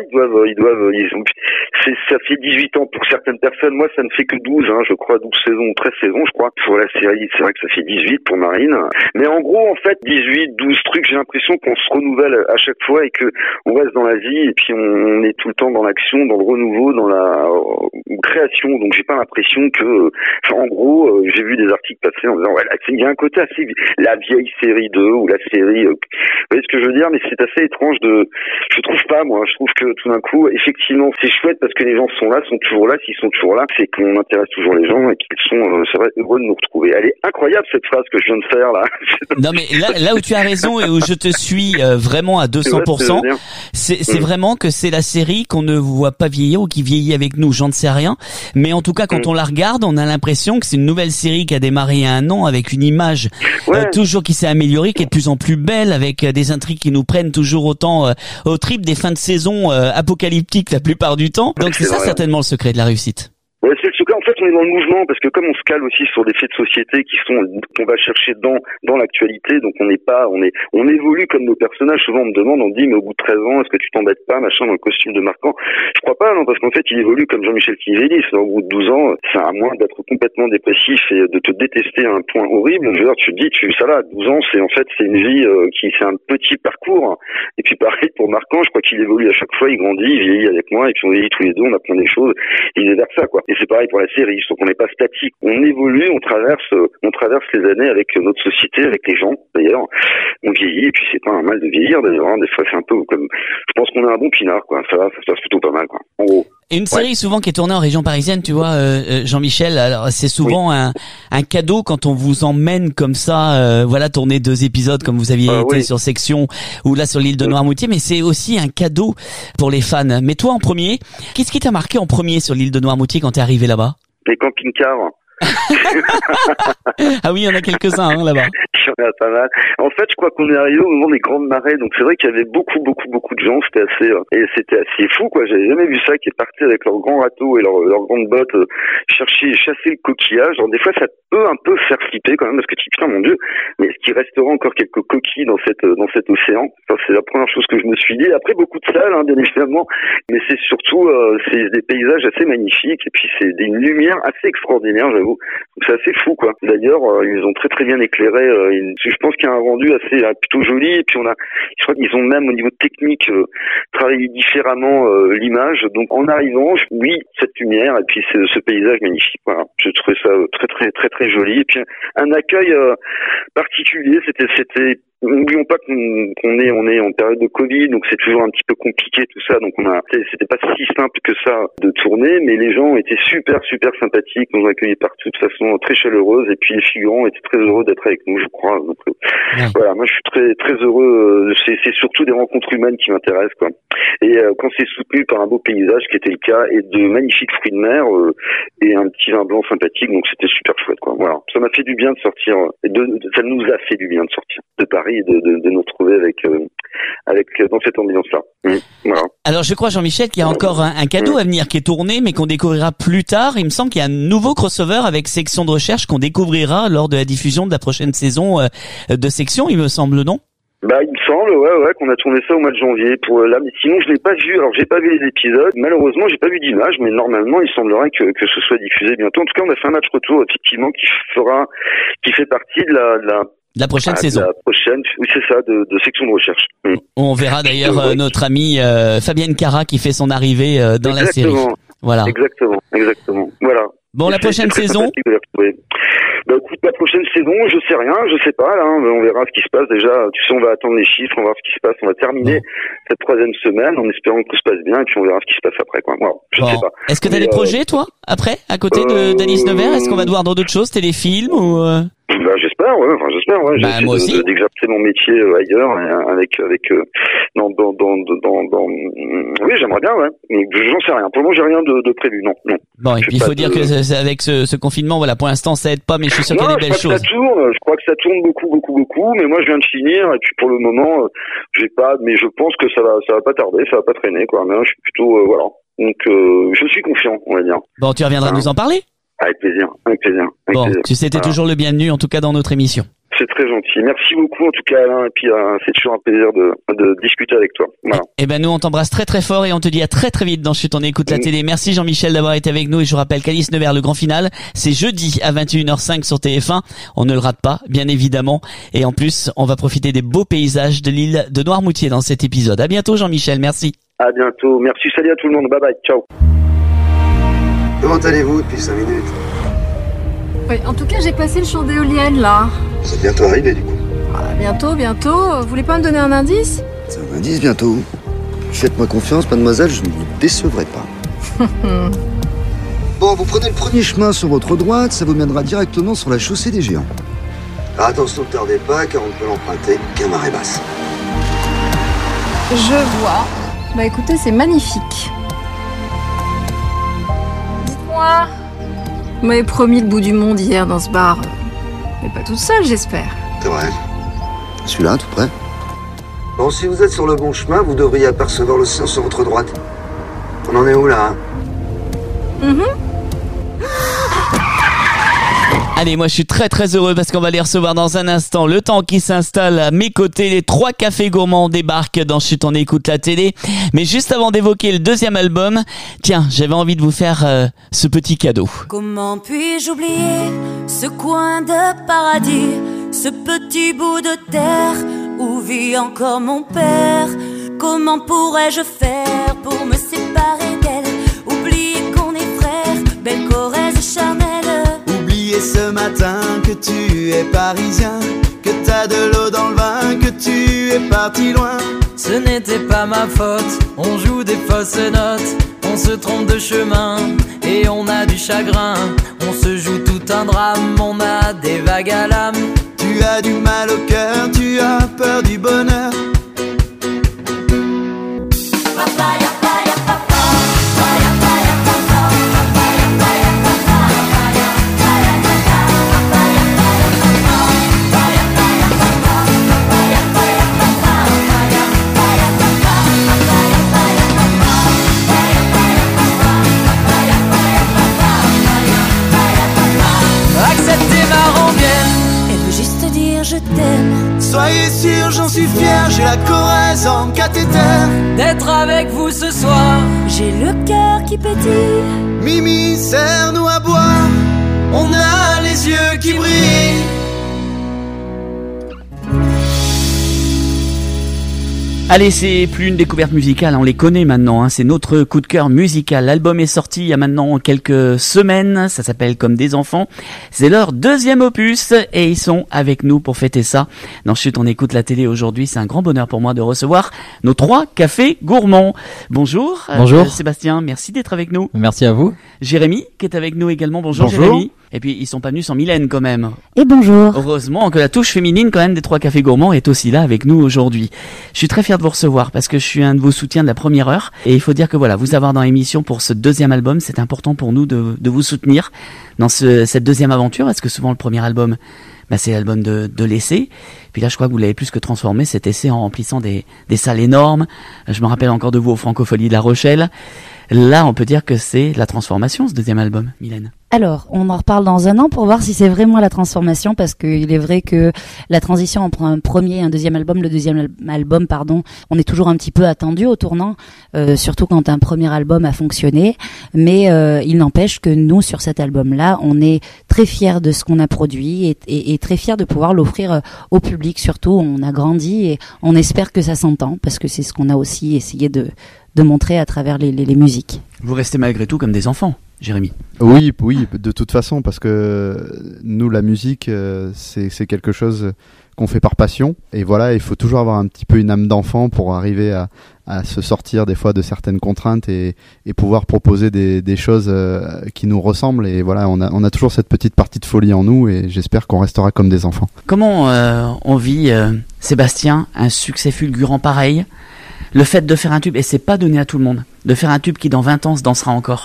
ça fait 18 ans pour certaines personnes. Moi, ça ne fait que 12, je crois, 12 saisons, 13 saisons, je crois. Pour la série, c'est vrai que ça fait 18 pour Marine. Mais en gros, en fait, 18, 12 trucs, j'ai l'impression qu'on se renouvelle à chaque fois et que on reste dans la vie et puis on est tout le temps dans l'action, dans le renouveau, dans la création. Donc, j'ai pas l'impression que, en gros, j'ai vu des articles passer en disant, ouais, il y a un côté assez, la vieille série 2 ou la série, vous voyez ce que je veux dire, mais c'est assez étrange je trouve pas, moi, je trouve que tout d'un coup, effectivement, c'est chouette parce que les gens sont là, sont toujours là, s'ils sont toujours là, c'est qu'on intéresse toujours les gens et qu'ils sont, c'est vrai, heureux de nous retrouver. Elle est incroyable, cette phrase que je viens de faire, là. Non, mais là où tu as raison et où je te suis vraiment à 200%, c'est vraiment que c'est la série qu'on ne voit pas vieillir ou qui vieillit avec nous, j'en ne sais rien, mais en tout cas, quand on la regarde, on a l'impression que c'est une nouvelle série qui a démarré il y a un an avec une image toujours qui s'est améliorée, qui est de plus en plus belle, avec des intrigues qui nous prennent toujours autant au trip, des fins de saison apocalyptiques la plupart du temps. Donc c'est ça certainement le secret de la réussite. Ouais, c'est le secret. En fait, on est dans le mouvement parce que comme on se cale aussi sur des faits de société qu'on va chercher dans l'actualité, donc on évolue comme nos personnages. Souvent, on me demande, on me dit, mais au bout de 13 ans, est-ce que tu t'embêtes pas, machin, dans le costume de Marquand? Je crois pas, non, parce qu'en fait, il évolue comme Jean-Michel Crivelli. Au bout de 12 ans, c'est à moins d'être complètement dépressif et de te détester à un point horrible. Je veux dire, tu te dis, ça là, 12 ans, c'est une vie c'est un petit parcours. Et puis pareil pour Marquand, je crois qu'il évolue à chaque fois, il grandit, il vieillit avec moi, et puis on vieillit tous les deux, on apprend des choses, il est vers ça, quoi. Et c'est pareil pour la série, sauf qu'on n'est pas statique. On évolue, on traverse les années avec notre société, avec les gens, d'ailleurs. On vieillit, et puis c'est pas un mal de vieillir, d'ailleurs. Des fois, c'est un peu comme, je pense qu'on a un bon pinard, quoi. Ça se passe plutôt pas mal, quoi. En gros. Et une série souvent qui est tournée en région parisienne, tu vois, Jean-Michel. Alors c'est souvent un cadeau quand on vous emmène comme ça, tourner 2 épisodes comme vous aviez été sur Section ou là sur l'île de Noirmoutier. Mais c'est aussi un cadeau pour les fans. Mais toi en premier, qu'est-ce qui t'a marqué en premier sur l'île de Noirmoutier quand t'es arrivé là-bas? Les camping-cars. Ah oui, il y en a quelques-uns là-bas. Il y en a pas mal. En fait, je crois qu'on est arrivé au moment des grandes marées, donc c'est vrai qu'il y avait beaucoup de gens. C'était assez fou, quoi. J'avais jamais vu ça, qui est parti avec leur grand râteau et leurs grandes bottes chasser le coquillage. Alors des fois, ça peut un peu faire flipper quand même, parce que tu dis putain mon Dieu, mais est-ce qu'il restera encore quelques coquilles dans cet océan? Enfin, c'est la première chose que je me suis dit. Après, beaucoup de salles, bien évidemment, mais c'est surtout c'est des paysages assez magnifiques et puis c'est une lumière assez extraordinaire, j'avoue. Donc c'est assez fou, quoi. D'ailleurs, ils ont très bien éclairé. Je pense qu'il y a un rendu assez plutôt joli. Et puis je crois qu'ils ont même au niveau technique travaillé différemment l'image. Donc en arrivant, oui, cette lumière et puis ce paysage magnifique. Voilà, je trouvais ça très joli. Et puis un accueil particulier. C'était N'oublions pas qu'on est en période de Covid, donc c'est toujours un petit peu compliqué tout ça. Donc c'était pas si simple que ça de tourner, mais les gens étaient super sympathiques, nous ont accueillis partout de façon très chaleureuse, et puis les figurants étaient très heureux d'être avec nous, je crois. Donc voilà, moi je suis très heureux. C'est surtout des rencontres humaines qui m'intéressent, quoi. Et quand c'est soutenu par un beau paysage, qui était le cas, et de magnifiques fruits de mer et un petit vin blanc sympathique, donc c'était super chouette, quoi. Voilà, ça m'a fait du bien de sortir, ça nous a fait du bien de sortir de Paris. Et de nous retrouver avec dans cette ambiance-là. Voilà. Alors je crois, Jean-Michel, qu'il y a encore un cadeau à venir qui est tourné, mais qu'on découvrira plus tard. Il me semble qu'il y a un nouveau crossover avec Section de recherche qu'on découvrira lors de la diffusion de la prochaine saison de Section, il me semble, non? Il me semble, ouais, qu'on a tourné ça au mois de janvier mais sinon je l'ai pas vu. Alors j'ai pas vu les épisodes. Malheureusement, j'ai pas vu d'image, mais normalement, il semblerait que ce soit diffusé bientôt. En tout cas, on a fait un match retour, effectivement, qui fait partie de la prochaine saison. La prochaine, oui, c'est ça, de Section de recherche. On verra d'ailleurs notre amie Fabienne Cara qui fait son arrivée dans la série. Voilà. Exactement. Voilà. Bon, la prochaine saison. Écoute, la prochaine saison, je sais rien, je sais pas, là, on verra ce qui se passe déjà. Tu sais, on va attendre les chiffres, on va voir ce qui se passe, on va terminer cette 3e semaine en espérant que tout se passe bien et puis on verra ce qui se passe après, quoi. Voilà, je sais pas. Est-ce que t'as des projets, toi, après, à côté d'Alice Nevers? Est-ce qu'on va devoir dans d'autres choses, téléfilms ou j'espère, ouais. Moi aussi. D'exercer mon métier ailleurs, oui, j'aimerais bien, ouais. Mais j'en sais rien. Pour le moment, j'ai rien de prévu, non. Bon, et puis il faut dire que avec ce confinement, voilà, pour l'instant, ça aide pas, mais je suis sûr qu'il y a des belles choses. Je crois que ça tourne beaucoup, mais moi, je viens de finir, et puis pour le moment, mais je pense que ça va pas tarder, ça va pas traîner, quoi. Mais je suis plutôt, voilà. Donc, je suis confiant, on va dire. Bon, tu reviendras nous en parler? Avec plaisir. Bon, tu sais, t'es toujours le bienvenu, en tout cas dans notre émission. C'est très gentil. Merci beaucoup en tout cas Alain, et puis c'est toujours un plaisir de discuter avec toi. Voilà. Et ben nous on t'embrasse très très fort et on te dit à très très vite dans Chut on écoute la télé. Merci Jean-Michel d'avoir été avec nous et je vous rappelle qu'Alice Nevers, le grand final, c'est jeudi à 21h05 sur TF1. On ne le rate pas, bien évidemment. Et en plus, on va profiter des beaux paysages de l'île de Noirmoutier dans cet épisode. À bientôt Jean-Michel, merci. À bientôt. Merci, salut à tout le monde. Bye bye. Ciao. Comment allez-vous depuis 5 minutes? Oui, en tout cas, j'ai passé le champ d'éoliennes, là. C'est bientôt arrivé, du coup. Ah, bientôt. Vous voulez pas me donner un indice? C'est un indice bientôt. Faites-moi confiance, mademoiselle, je ne vous décevrai pas. Bon, vous prenez le premier chemin sur votre droite, ça vous mènera directement sur la chaussée des Géants. Alors, attention, ne tardez pas, car on ne peut l'emprunter qu'à marée basse. Je vois. Bah écoutez, c'est magnifique. Dites-moi. Vous m'avez promis le bout du monde hier dans ce bar. Mais pas toute seule, j'espère. C'est vrai. Celui-là, tout près. Bon, si vous êtes sur le bon chemin, vous devriez apercevoir l'océan sur votre droite. On en est où, là, Allez, moi je suis très très heureux parce qu'on va les recevoir dans un instant. Le temps qui s'installe à mes côtés, les 3 cafés gourmands débarquent dans Chut on écoute la télé. Mais juste avant d'évoquer le deuxième album, tiens, j'avais envie de vous faire ce petit cadeau. Comment puis-je oublier ce coin de paradis, ce petit bout de terre où vit encore mon père? Comment pourrais-je faire pour me séparer d'elle? Oublier qu'on est frères, belle Corrèze charnelle. Oublier ce matin que tu es parisien, que t'as de l'eau dans le vin, que tu es parti loin. Ce n'était pas ma faute, on joue des fausses notes, on se trompe de chemin et on a du chagrin. On se joue tout un drame, on a des vagues à l'âme. Tu as du mal au cœur, tu as peur du bonheur. Je t'aime. Soyez sûr, j'en suis fier, j'ai la Corrèze en cathéter. D'être avec vous ce soir, j'ai le cœur qui pétille. Mimi, serre-nous à boire, on a les yeux qui brillent. Allez, c'est plus une découverte musicale, on les connaît maintenant, hein. C'est notre coup de cœur musical. L'album est sorti il y a maintenant quelques semaines, ça s'appelle Comme des enfants. C'est leur deuxième opus et ils sont avec nous pour fêter ça. Dans Chut, on écoute la télé aujourd'hui, c'est un grand bonheur pour moi de recevoir nos 3 cafés gourmands. Bonjour. Bonjour. Sébastien, merci d'être avec nous. Merci à vous. Jérémy qui est avec nous également. Bonjour. Jérémy. Et puis ils sont pas venus sans Mylène quand même. Et bonjour. Heureusement que la touche féminine quand même des 3 cafés gourmands est aussi là avec nous aujourd'hui. Je suis très fier de vous recevoir parce que je suis un de vos soutiens de la première heure et il faut dire que voilà, vous avoir dans l'émission pour ce deuxième album, c'est important pour nous de vous soutenir dans cette deuxième aventure parce que souvent le premier album, c'est l'album de l'essai. Puis là, je crois que vous l'avez plus que transformé cet essai en remplissant des salles énormes. Je me rappelle encore de vous au Francofolie de La Rochelle. Là, on peut dire que c'est la transformation, ce deuxième album, Mylène. Alors, on en reparle dans un an pour voir si c'est vraiment la transformation, parce qu'il est vrai que la transition entre un premier et un deuxième album, le deuxième album, on est toujours un petit peu attendu au tournant, surtout quand un premier album a fonctionné. Mais il n'empêche que nous, sur cet album-là, on est très fiers de ce qu'on a produit et très fiers de pouvoir l'offrir au public. Surtout, on a grandi et on espère que ça s'entend, parce que c'est ce qu'on a aussi essayé de montrer à travers les musiques. Vous restez malgré tout comme des enfants, Jérémy. Oui, de toute façon, parce que nous, la musique, c'est quelque chose qu'on fait par passion. Et voilà, il faut toujours avoir un petit peu une âme d'enfant pour arriver à se sortir des fois de certaines contraintes et pouvoir proposer des choses qui nous ressemblent. Et voilà, on a toujours cette petite partie de folie en nous et j'espère qu'on restera comme des enfants. Comment on vit, Sébastien, un succès fulgurant pareil ? Le fait de faire un tube, et c'est pas donné à tout le monde, de faire un tube qui dans 20 ans se dansera encore.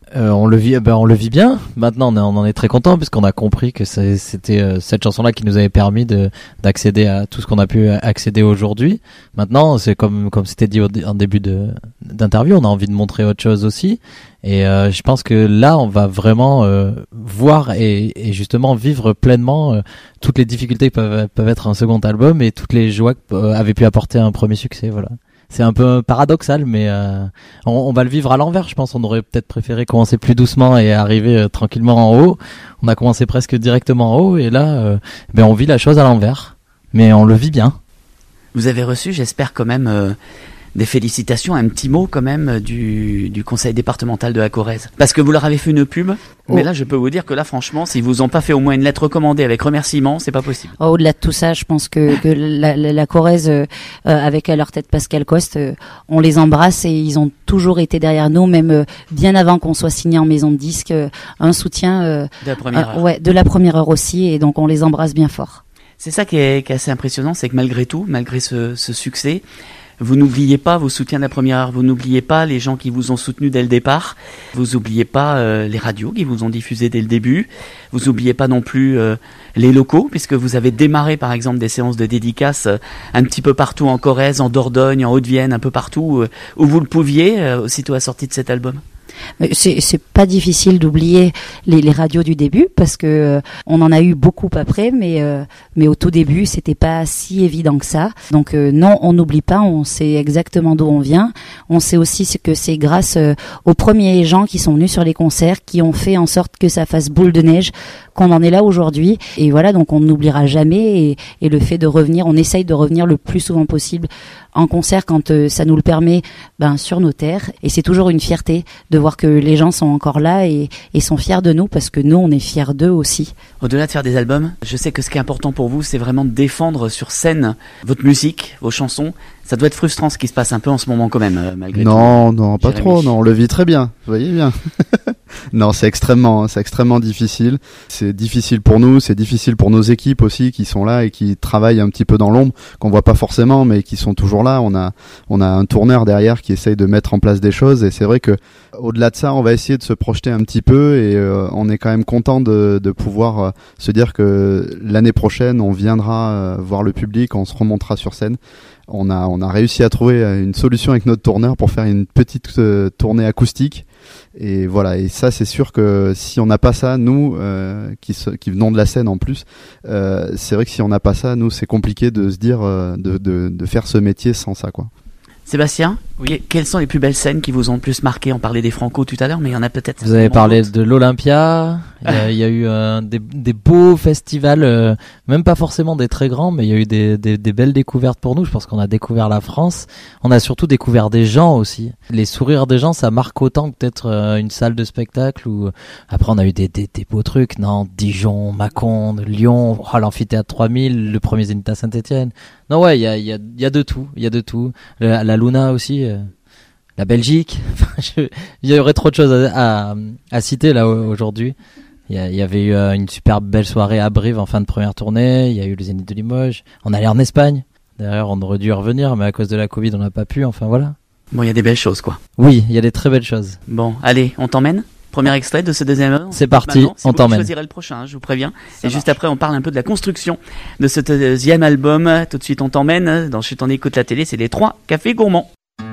On le vit bien. Maintenant, on en est très content puisqu'on a compris que c'était cette chanson-là qui nous avait permis d'accéder à tout ce qu'on a pu accéder aujourd'hui. Maintenant, c'est comme c'était dit en début d'interview, on a envie de montrer autre chose aussi. Et je pense que là, on va vraiment voir et justement vivre pleinement toutes les difficultés qui peuvent être un second album et toutes les joies qu'avait pu apporter un premier succès. Voilà. C'est un peu paradoxal, mais on va le vivre à l'envers. Je pense on aurait peut-être préféré commencer plus doucement et arriver tranquillement en haut. On a commencé presque directement en haut et là, on vit la chose à l'envers, mais on le vit bien. Vous avez reçu, j'espère quand même, des félicitations, un petit mot quand même du conseil départemental de la Corrèze. Parce que vous leur avez fait une pub, mais là je peux vous dire que là franchement, s'ils vous ont pas fait au moins une lettre recommandée avec remerciements, c'est pas possible. Au-delà de tout ça, je pense que la Corrèze, avec à leur tête Pascal Coste, on les embrasse et ils ont toujours été derrière nous, même bien avant qu'on soit signé en maison de disque, un soutien de la première heure. Ouais, de la première heure aussi, et donc on les embrasse bien fort. C'est ça qui est assez impressionnant, c'est que malgré tout, malgré ce succès, vous n'oubliez pas vos soutiens de la première heure, vous n'oubliez pas les gens qui vous ont soutenu dès le départ, vous n'oubliez pas les radios qui vous ont diffusé dès le début, vous n'oubliez pas non plus les locaux, puisque vous avez démarré par exemple des séances de dédicaces un petit peu partout en Corrèze, en Dordogne, en Haute-Vienne, un peu partout où vous le pouviez aussitôt à la sortie de cet album. C'est pas difficile d'oublier les radios du début parce que on en a eu beaucoup après, mais au tout début c'était pas si évident que ça. Donc non, on n'oublie pas, on sait exactement d'où on vient. On sait aussi que c'est grâce aux premiers gens qui sont venus sur les concerts qui ont fait en sorte que ça fasse boule de neige, qu'on en est là aujourd'hui. Et voilà, donc on n'oubliera jamais et le fait de revenir, on essaye de revenir le plus souvent possible en concert quand ça nous le permet, sur nos terres. Et c'est toujours une fierté de voir que les gens sont encore là et sont fiers de nous parce que nous, on est fiers d'eux aussi. Au-delà de faire des albums, je sais que ce qui est important pour vous, c'est vraiment de défendre sur scène votre musique, vos chansons. Ça doit être frustrant ce qui se passe un peu en ce moment quand même, malgré tout. Non, pas trop, non, on le vit très bien, vous voyez bien. Non, c'est extrêmement difficile. C'est difficile pour nous, c'est difficile pour nos équipes aussi qui sont là et qui travaillent un petit peu dans l'ombre, qu'on voit pas forcément, mais qui sont toujours là. On a un tourneur derrière qui essaye de mettre en place des choses et c'est vrai que au-delà de ça, on va essayer de se projeter un petit peu et on est quand même content de pouvoir se dire que l'année prochaine, on viendra voir le public, on se remontera sur scène. On a réussi à trouver une solution avec notre tourneur pour faire une petite tournée acoustique. Et voilà, et ça c'est sûr que si on n'a pas ça, nous qui venons de la scène en plus, c'est vrai que si on n'a pas ça, nous c'est compliqué de se dire de faire ce métier sans ça, quoi. Sébastien, oui, quelles sont les plus belles scènes qui vous ont le plus marqué? On parlait des Franco tout à l'heure, mais il y en a peut-être. Vous avez parlé de l'Olympia. Il y a eu des beaux festivals, même pas forcément des très grands, mais il y a eu des belles découvertes pour nous. Je pense qu'on a découvert la France. On a surtout découvert des gens aussi. Les sourires des gens, ça marque autant que peut-être une salle de spectacle. Ou après, on a eu des beaux trucs. Nantes, Dijon, Mâcon, Lyon, l'amphithéâtre 3000, le premier Zénith à Saint-Étienne. Non, ouais, il y a de tout. Il y a de tout. La Luna aussi. La Belgique. Il y aurait trop de choses à citer là aujourd'hui. Il y avait eu une super belle soirée à Brive en fin de première tournée. Il y a eu le Zénith de Limoges. On allait en Espagne. D'ailleurs, on aurait dû y revenir, mais à cause de la Covid, on n'a pas pu. Enfin, voilà. Bon, il y a des belles choses, quoi. Oui, il y a des très belles choses. Bon, allez, on t'emmène. Premier extrait de ce deuxième album. C'est parti, on t'emmène. Vous choisirez le prochain, je vous préviens. Et juste après, on parle un peu de la construction de ce deuxième album. Tout de suite, on t'emmène. Dans Chut, on écoute la télé, c'est les 3 cafés gourmands.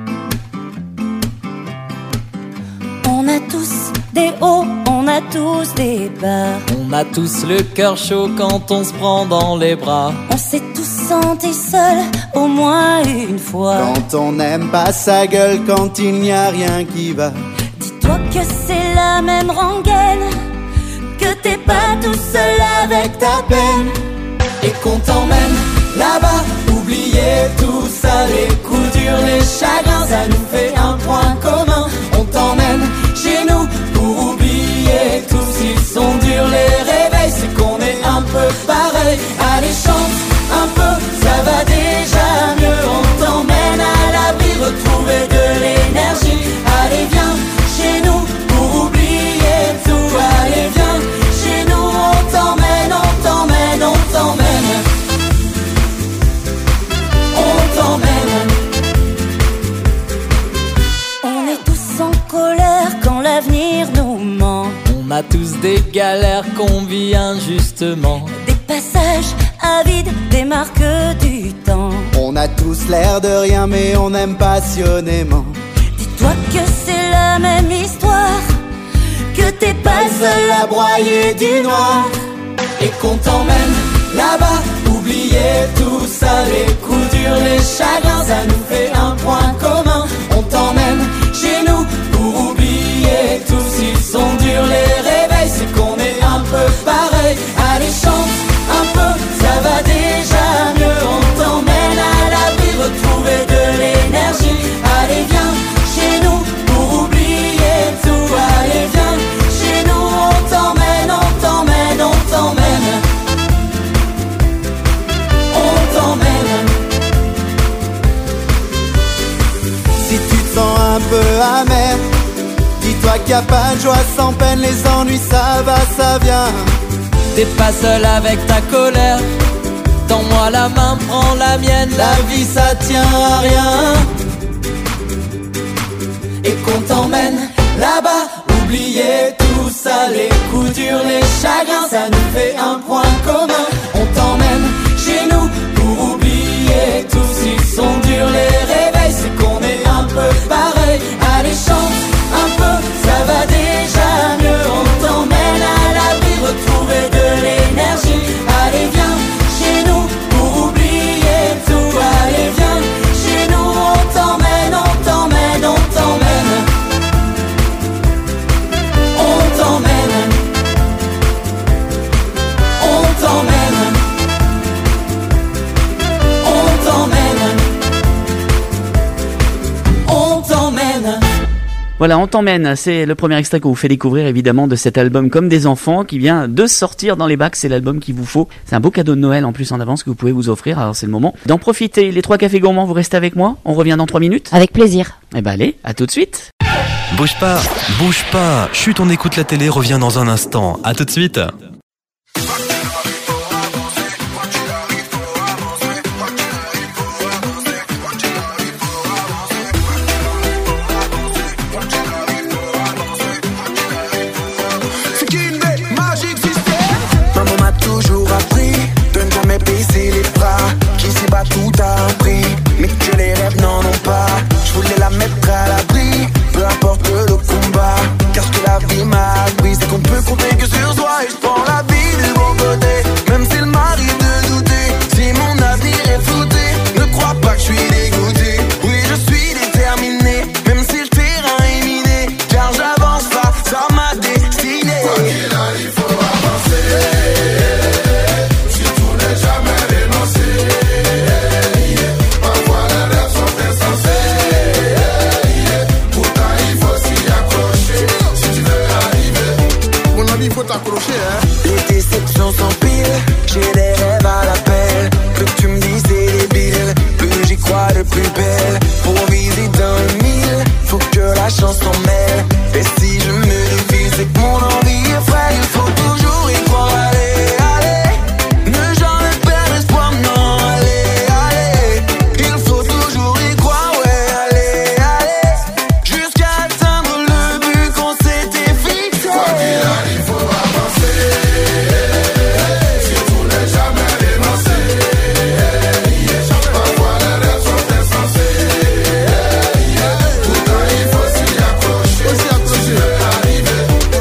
On a tous des hauts, on a tous des bas. On a tous le cœur chaud quand on se prend dans les bras. On s'est tous sentis seuls au moins une fois. Quand on n'aime pas sa gueule, quand il n'y a rien qui va. Dis-toi que c'est la même rengaine, que t'es pas tout seul avec ta peine. Et qu'on t'emmène là-bas, oubliez tout ça, les coups durs, les chagrins, ça nous fait un point commun. On t'emmène chez nous pour oublier tout. S'ils sont durs les réveils, c'est qu'on est un peu pareil. Allez, chante un peu, ça va déjà mieux. On t'emmène à l'abri, retrouver de l'énergie. Allez, viens chez nous pour oublier tout. Allez, viens chez nous, on t'emmène, on t'emmène, on t'emmène. On est tous des galères qu'on vit injustement. Des passages avides, des marques du temps. On a tous l'air de rien mais on aime passionnément. Dis-toi que c'est la même histoire, que t'es pas le seul à broyer du noir. Et qu'on t'emmène là-bas, oublier tout ça, les coups durs, les chagrins, ça nous fait un point commun. On t'emmène chez nous pour oublier tout. S'ils sont durs les réveils, c'est qu'on est un peu pareil. Allez chante un peu, ça va déjà mieux. On t'emmène à l'abri, retrouver de l'énergie. Allez viens chez nous pour oublier tout. Allez viens chez nous, on t'emmène, on t'emmène, on t'emmène. On t'emmène. Si tu te sens un peu amer, dis-toi qu'il n'y a pas de joie sans peine. Les ennuis ça va, ça vient. T'es pas seul avec ta colère. Tends-moi la main, prends la mienne. La vie ça tient à rien. Et qu'on t'emmène là-bas, oublier tout ça, les coups durs, les chagrins, ça nous fait un point commun. On t'emmène chez nous pour oublier tout. S'ils sont durs les réveils, c'est qu'on est un peu pareil. Allez chante un peu, ça va déjà mieux. On t'emmène à l'abri, retrouver de l'énergie. Allez viens chez nous pour oublier tout. Allez viens chez nous, on t'emmène, on t'emmène, on t'emmène. On t'emmène. On t'emmène. On t'emmène. On t'emmène. Voilà, on t'emmène, c'est le premier extrait qu'on vous fait découvrir évidemment de cet album Comme des enfants qui vient de sortir dans les bacs. C'est l'album qu'il vous faut, c'est un beau cadeau de Noël en plus en avance que vous pouvez vous offrir, alors c'est le moment d'en profiter. Les 3 cafés gourmands, vous restez avec moi, on revient dans 3 minutes. Avec plaisir. Eh ben allez, à tout de suite. Bouge pas, chut, on écoute la télé, revient dans un instant, à tout de suite. Maman m'a toujours appris de ne jamais baisser les bras. Qu'ici-bas tout a un prix, mais que les rêves n'en ont pas. Je voulais la mettre à l'abri, peu importe le combat. Car ce que la vie m'a appris, c'est qu'on peut compter que sur soi. Et je prends la vie du bon côté, même s'il m'arrive de douter. Si mon avenir est flouté, ne crois pas que je suis dégoûté. Oui, je suis déterminé, même si le terrain est miné. Car j'avance pas, ça m'a destiné. Quoi qu'il arrive, faut avancer. Surtout ne jamais renoncer. Parfois les rêves sont insensés. Pourtant il faut s'y accrocher. Si tu veux arriver, mon ami, il faut t'accrocher, hein. Les déceptions s'empilent, j'ai des rêves à l'appel. Plus que tu me dis c'est débile, plus j'y crois de plus belle. Pour viser dans le mille, faut que la chance s'en mêle. Et si je me défie, c'est que mon envie est frêle. Il faut toujours y croire, allez, allez. Ne jamais perdre espoir, non, allez, allez. Il faut toujours y croire, ouais, allez, allez. Jusqu'à atteindre le but qu'on s'était fixé. Quoi qu'il arrive, faut avancer. Surtout ne jamais renoncer. Parfois les rêves sont insensés. Pourtant il faut s'y accrocher. Si tu veux arriver.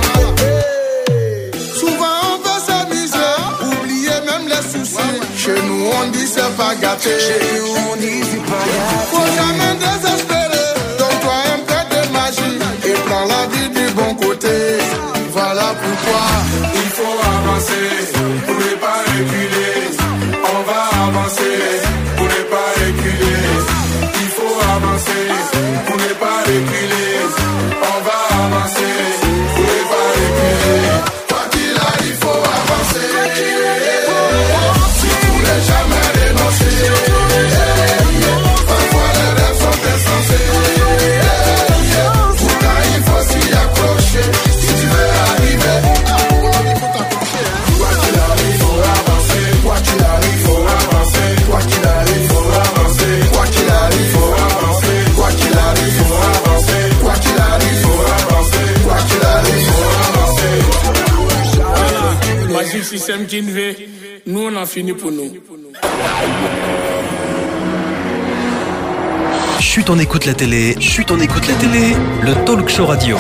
Souvent on va s'amuser, oublier même les soucis. Chez nous on dit c'est pas gâté. Chez nous on dit c'est pas gâté. Faut jamais désespérer, donne-toi un peu de magie et prends la vie du bon côté. Voilà pourquoi il faut avancer pour ne pas reculer. On va avancer pour ne pas reculer. Il faut avancer pour ne pas reculer. On va avancer pour ne pas reculer. Quoi qu'il arrive, faut avancer. Surtout ne jamais renoncer. Parfois les rêves GSM qui ne veut, nous on en finit pour nous. Chut, on écoute la télé. Chut, on écoute la télé. Le talk show radio.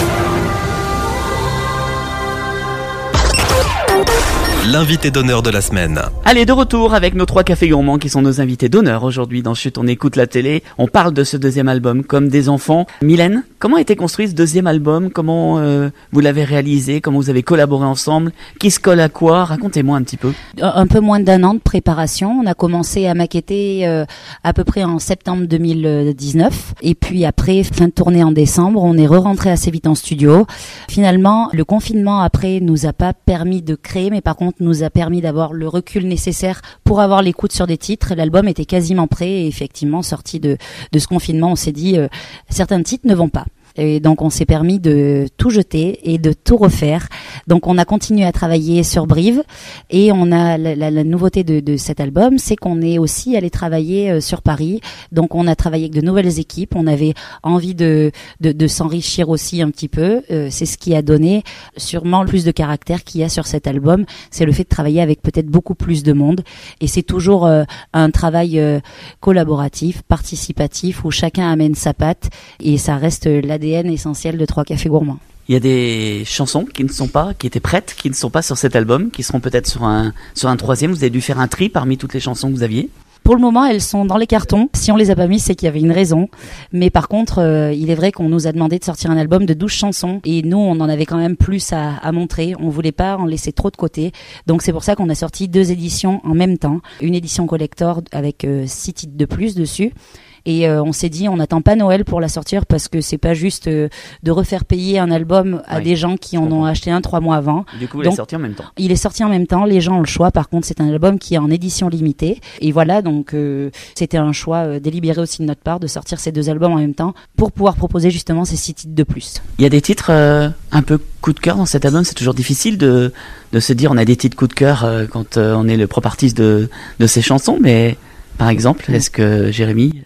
L'invité d'honneur de la semaine. Allez, de retour avec nos 3 cafés gourmands qui sont nos invités d'honneur aujourd'hui dans Chut, on écoute la télé. On parle de ce deuxième album comme des enfants. Mylène, comment a été construit ce deuxième album? Comment vous l'avez réalisé? Comment vous avez collaboré ensemble? Qui se colle à quoi? Racontez-moi un petit peu. Un peu moins d'1 an de préparation. On a commencé à maqueter à peu près en septembre 2019. Et puis après, fin de tournée en décembre, on est re-rentré assez vite en studio. Finalement, le confinement après nous a pas permis de créer, mais par contre nous a permis d'avoir le recul nécessaire pour avoir l'écoute sur des titres. L'album était quasiment prêt et effectivement, sorti de ce confinement, on s'est dit certains titres ne vont pas. Et donc on s'est permis de tout jeter et de tout refaire. Donc on a continué à travailler sur Brive et on a la nouveauté de cet album, c'est qu'on est aussi allé travailler sur Paris. Donc on a travaillé avec de nouvelles équipes. On avait envie de s'enrichir aussi un petit peu. C'est ce qui a donné sûrement le plus de caractère qu'il y a sur cet album. C'est le fait de travailler avec peut-être beaucoup plus de monde. Et c'est toujours un travail collaboratif, participatif, où chacun amène sa patte et ça reste l'ADN essentiel de 3 cafés gourmands. Il y a des chansons qui étaient prêtes, qui ne sont pas sur cet album, qui seront peut-être sur un troisième. Vous avez dû faire un tri parmi toutes les chansons que vous aviez? Pour le moment, elles sont dans les cartons. Si on les a pas mis, c'est qu'il y avait une raison. Mais par contre, il est vrai qu'on nous a demandé de sortir un album de 12 chansons. Et nous, on en avait quand même plus à montrer. On voulait pas en laisser trop de côté. Donc c'est pour ça qu'on a sorti 2 éditions en même temps. Une édition collector avec 6 titres de plus dessus. Et on s'est dit, on n'attend pas Noël pour la sortir parce que c'est pas juste de refaire payer un album à des gens qui en ont acheté un 3 mois avant. Du coup, il est sorti en même temps. Il est sorti en même temps, les gens ont le choix. Par contre, c'est un album qui est en édition limitée. Et voilà, donc c'était un choix délibéré aussi de notre part de sortir ces 2 albums en même temps pour pouvoir proposer justement ces 6 titres de plus. Il y a des titres un peu coup de cœur dans cet album. C'est toujours difficile de se dire on a des titres coup de cœur quand on est le propre artiste de ces chansons, mais... Par exemple, est-ce que Jérémy,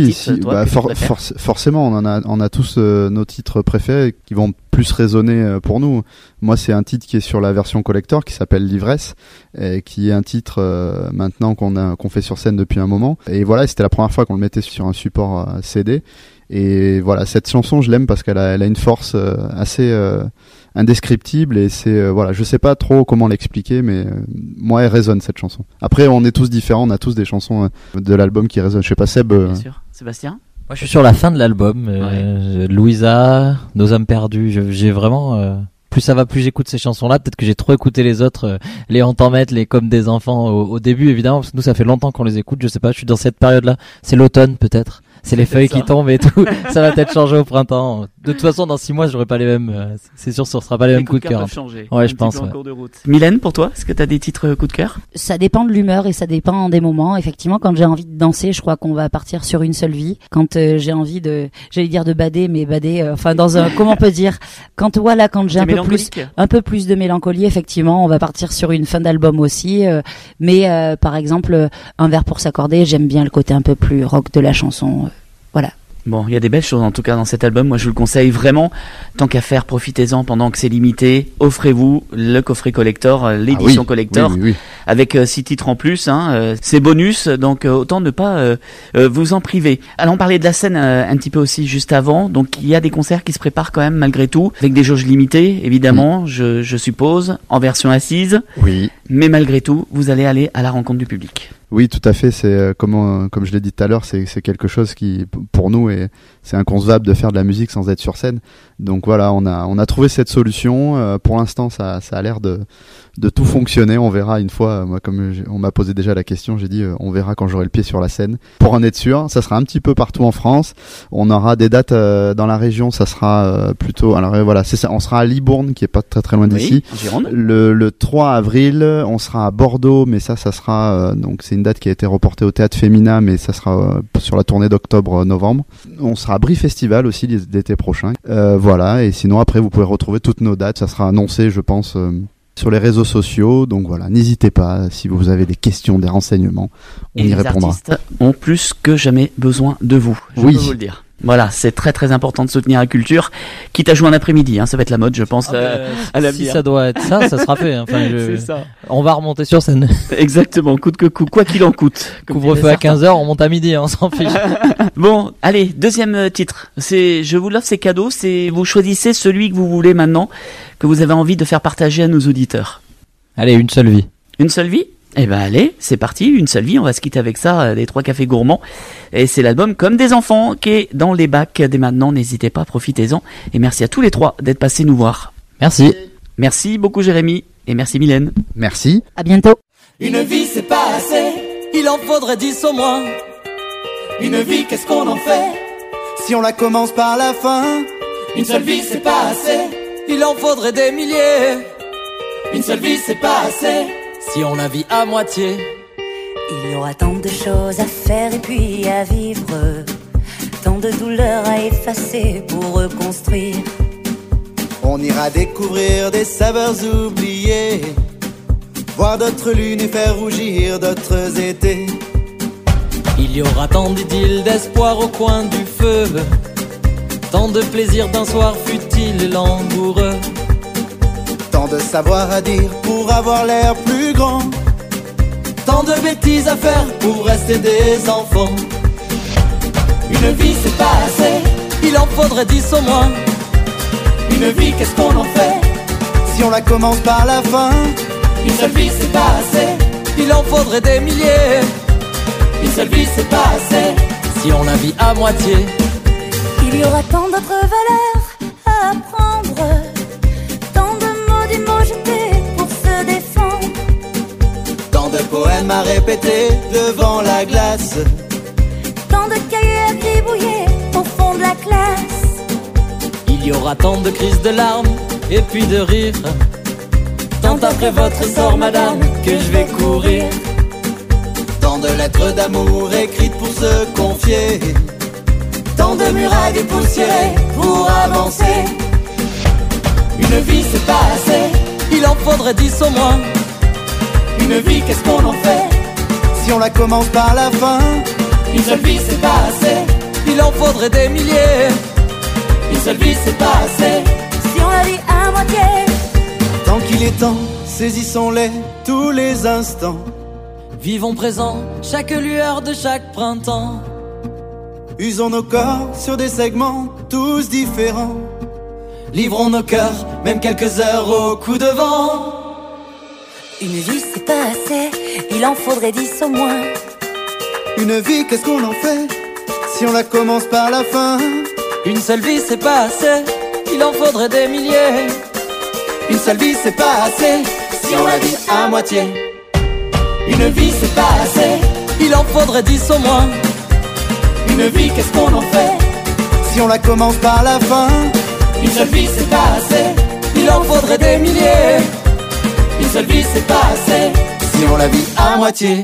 forcément, on a tous nos titres préférés qui vont plus résonner pour nous. Moi, c'est un titre qui est sur la version collector qui s'appelle L'ivresse, et qui est un titre maintenant qu'on fait sur scène depuis un moment. Et voilà, c'était la première fois qu'on le mettait sur un support CD. Et voilà, cette chanson, je l'aime parce qu'elle a une force assez indescriptible et c'est voilà, je sais pas trop comment l'expliquer, mais moi elle résonne cette chanson. Après, on est tous différents, on a tous des chansons de l'album qui résonnent. Je sais pas, Seb. Bien sûr. Sébastien. Moi, je suis sur la fin de l'album. Louisa, Nos âmes perdues. J'ai vraiment. Plus ça va, plus j'écoute ces chansons-là. Peut-être que j'ai trop écouté les autres, les On t'en mettre, les Comme des enfants au début, évidemment, parce que nous, ça fait longtemps qu'on les écoute. Je sais pas, je suis dans cette période-là. C'est l'automne, peut-être. C'est les feuilles qui tombent et tout. Ça va peut-être changer au printemps. De toute façon, dans 6 mois, j'aurai pas les mêmes. C'est sûr, ce sera pas les mêmes coups de cœur. Ouais, je pense. En cours de route. Mylène, pour toi, est-ce que t'as des titres coup de cœur? Ça dépend de l'humeur et ça dépend des moments. Effectivement, quand j'ai envie de danser, je crois qu'on va partir sur Une seule vie. Quand j'ai envie j'allais dire de bader, mais bader, enfin dans un, comment on peut dire, quand j'ai un peu plus de mélancolie, effectivement, on va partir sur une fin d'album aussi. Mais par exemple, Un verre pour s'accorder, j'aime bien le côté un peu plus rock de la chanson. Voilà. Bon, il y a des belles choses en tout cas dans cet album. Moi, je vous le conseille vraiment. Tant qu'à faire, profitez-en pendant que c'est limité. Offrez-vous le coffret collector, l'édition collector, avec 6 titres en plus. C'est bonus, donc autant ne pas vous en priver. Allons parler de la scène un petit peu aussi juste avant. Donc, il y a des concerts qui se préparent quand même malgré tout, avec des jauges limitées, évidemment, je suppose, en version assise. Oui. Mais malgré tout, vous allez aller à la rencontre du public. Oui, tout à fait. C'est comme je l'ai dit tout à l'heure, c'est quelque chose qui, pour nous, c'est inconcevable de faire de la musique sans être sur scène. Donc voilà, on a trouvé cette solution. Pour l'instant, ça a l'air de tout fonctionner. On verra une fois. Moi, comme on m'a posé déjà la question, j'ai dit on verra quand j'aurai le pied sur la scène. Pour en être sûr, ça sera un petit peu partout en France. On aura des dates dans la région. Ça sera plutôt. Alors voilà, c'est ça. On sera à Libourne, qui est pas très très loin d'ici. En Gironde. Le 3 avril, on sera à Bordeaux, mais ça sera donc c'est une date qui a été reportée au Théâtre Féminin, mais ça sera sur la tournée d'octobre-novembre. On sera à Brie Festival aussi l'été prochain. Voilà, et sinon après vous pouvez retrouver toutes nos dates, ça sera annoncé je pense sur les réseaux sociaux, donc voilà, n'hésitez pas si vous avez des questions, des renseignements, on y répondra. Les artistes ont plus que jamais besoin de vous, je peux vous le dire. Voilà, c'est très très important de soutenir la culture. Quitte à jouer un après-midi, ça va être la mode, je pense. À la si ça doit être ça sera fait. C'est ça. On va remonter sur scène. Exactement, coûte que coûte, quoi qu'il en coûte. Couvre-feu à 15h, on monte à midi, on s'en fiche. Bon, allez, deuxième titre. Je vous l'offre, c'est cadeau. Vous choisissez celui que vous voulez maintenant, que vous avez envie de faire partager à nos auditeurs. Allez, Une seule vie. Une seule vie ? Eh ben allez, c'est parti, Une seule vie, on va se quitter avec ça, les 3 cafés gourmands. Et c'est l'album Comme des enfants qui est dans les bacs dès maintenant, n'hésitez pas, profitez-en. Et merci à tous les 3 d'être passés nous voir. Merci. Merci beaucoup Jérémy, et merci Mylène. Merci. À bientôt. Une vie c'est pas assez, il en faudrait 10 au moins. Une vie qu'est-ce qu'on en fait Si on la commence par la fin. Une seule vie c'est pas assez, il en faudrait des milliers. Une seule vie c'est pas assez, si on la vit à moitié. Il y aura tant de choses à faire et puis à vivre, tant de douleurs à effacer pour reconstruire. On ira découvrir des saveurs oubliées, voir d'autres lunes et faire rougir d'autres étés. Il y aura tant d'idylles, d'espoir au coin du feu, tant de plaisir d'un soir futile et langoureux. Tant de savoir à dire pour avoir l'air plus grand, tant de bêtises à faire pour rester des enfants. Une vie c'est pas assez, il en faudrait 10 au moins. Une vie qu'est-ce qu'on en fait si on la commence par la fin. Une seule vie c'est pas assez, il en faudrait des milliers. Une seule vie c'est pas assez, si on la vit à moitié. Il y aura tant d'autres valeurs à apprendre, tant de mots du mot jeté pour se défendre, tant de poèmes à répéter devant la glace, tant de cahiers à gribouiller au fond de la classe. Il y aura tant de crises de larmes et puis de rires, tant après votre sort madame que je vais courir. Tant de lettres d'amour écrites pour se confier, tant de murailles dépoussiérées pour avancer. Une vie c'est pas assez, il en faudrait 10 au moins. Une vie qu'est-ce qu'on en fait si on la commence par la fin. Une seule vie c'est pas assez, il en faudrait des milliers. Une seule vie c'est pas assez, si on la vit à moitié. Tant qu'il est temps, saisissons-les tous les instants. Vivons présent, chaque lueur de chaque printemps. Usons nos corps sur des segments tous différents. Livrons nos cœurs, même quelques heures au coup de vent. Une vie c'est pas assez, il en faudrait 10 au moins. Une vie qu'est-ce qu'on en fait si on la commence par la fin. Une seule vie c'est pas assez, il en faudrait des milliers. Une seule vie c'est pas assez, si on la vit à moitié. Une vie c'est pas assez, il en faudrait 10 au moins. Une vie qu'est-ce qu'on en fait si on la commence par la fin. Une seule vie c'est pas assez, il en faudrait des milliers. Une seule vie c'est pas assez, si on la vit à moitié.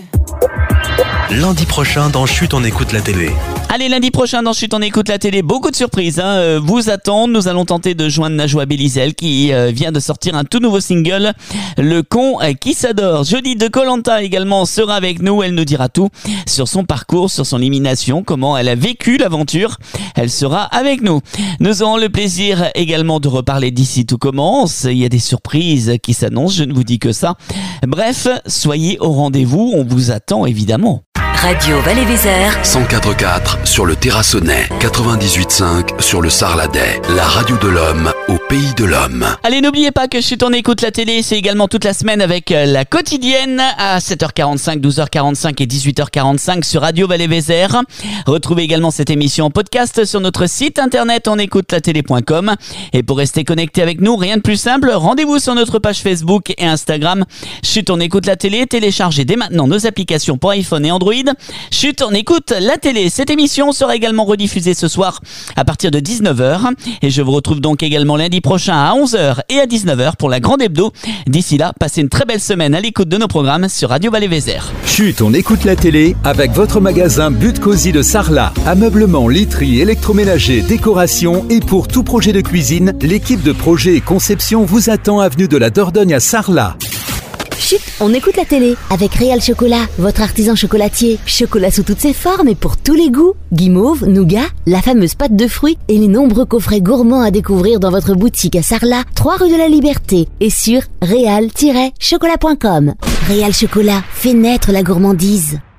Lundi prochain dans Chut on écoute la télé. Allez, lundi prochain dans Chut on écoute la télé, beaucoup de surprises vous attendent. Nous allons tenter de joindre Najwa Belizel qui vient de sortir un tout nouveau single, Le con qui s'adore. Jodie de Koh-Lanta également sera avec nous, elle nous dira tout sur son parcours, sur son élimination, comment elle a vécu l'aventure. Elle sera avec nous. Nous aurons le plaisir également de reparler d'Ici tout commence. Il y a des surprises qui s'annoncent, je ne vous dis que ça. Bref, soyez au rendez-vous, on vous attend évidemment. Radio Vallée-Vézère 104.4 sur le Terrassonnais, 98.5 sur le Sarladais, la radio de l'homme au pays de l'homme. Allez, n'oubliez pas que Chut on écoute la télé, c'est également toute la semaine avec la quotidienne à 7h45, 12h45 et 18h45 sur Radio Vallée-Vézère. Retrouvez également cette émission en podcast sur notre site internet onécoutelatélé.com. Et pour rester connecté avec nous, rien de plus simple, rendez-vous sur notre page Facebook et Instagram. Chut on écoute la télé, téléchargez dès maintenant nos applications pour iPhone et Android. Chut, on écoute la télé. Cette émission sera également rediffusée ce soir à partir de 19h. Et je vous retrouve donc également lundi prochain à 11h et à 19h pour la grande hebdo. D'ici là, passez une très belle semaine à l'écoute de nos programmes sur Radio Vallée-Vézère. Chut, on écoute la télé avec votre magasin But Cosy de Sarlat. Ameublement, literie, électroménager, décoration et pour tout projet de cuisine, l'équipe de projet et conception vous attend avenue de la Dordogne à Sarlat. Chut, on écoute la télé avec Réal Chocolat, votre artisan chocolatier. Chocolat sous toutes ses formes et pour tous les goûts. Guimauve, nougat, la fameuse pâte de fruits et les nombreux coffrets gourmands à découvrir dans votre boutique à Sarlat, 3 rue de la Liberté et sur réal-chocolat.com. Réal Chocolat, fait naître la gourmandise.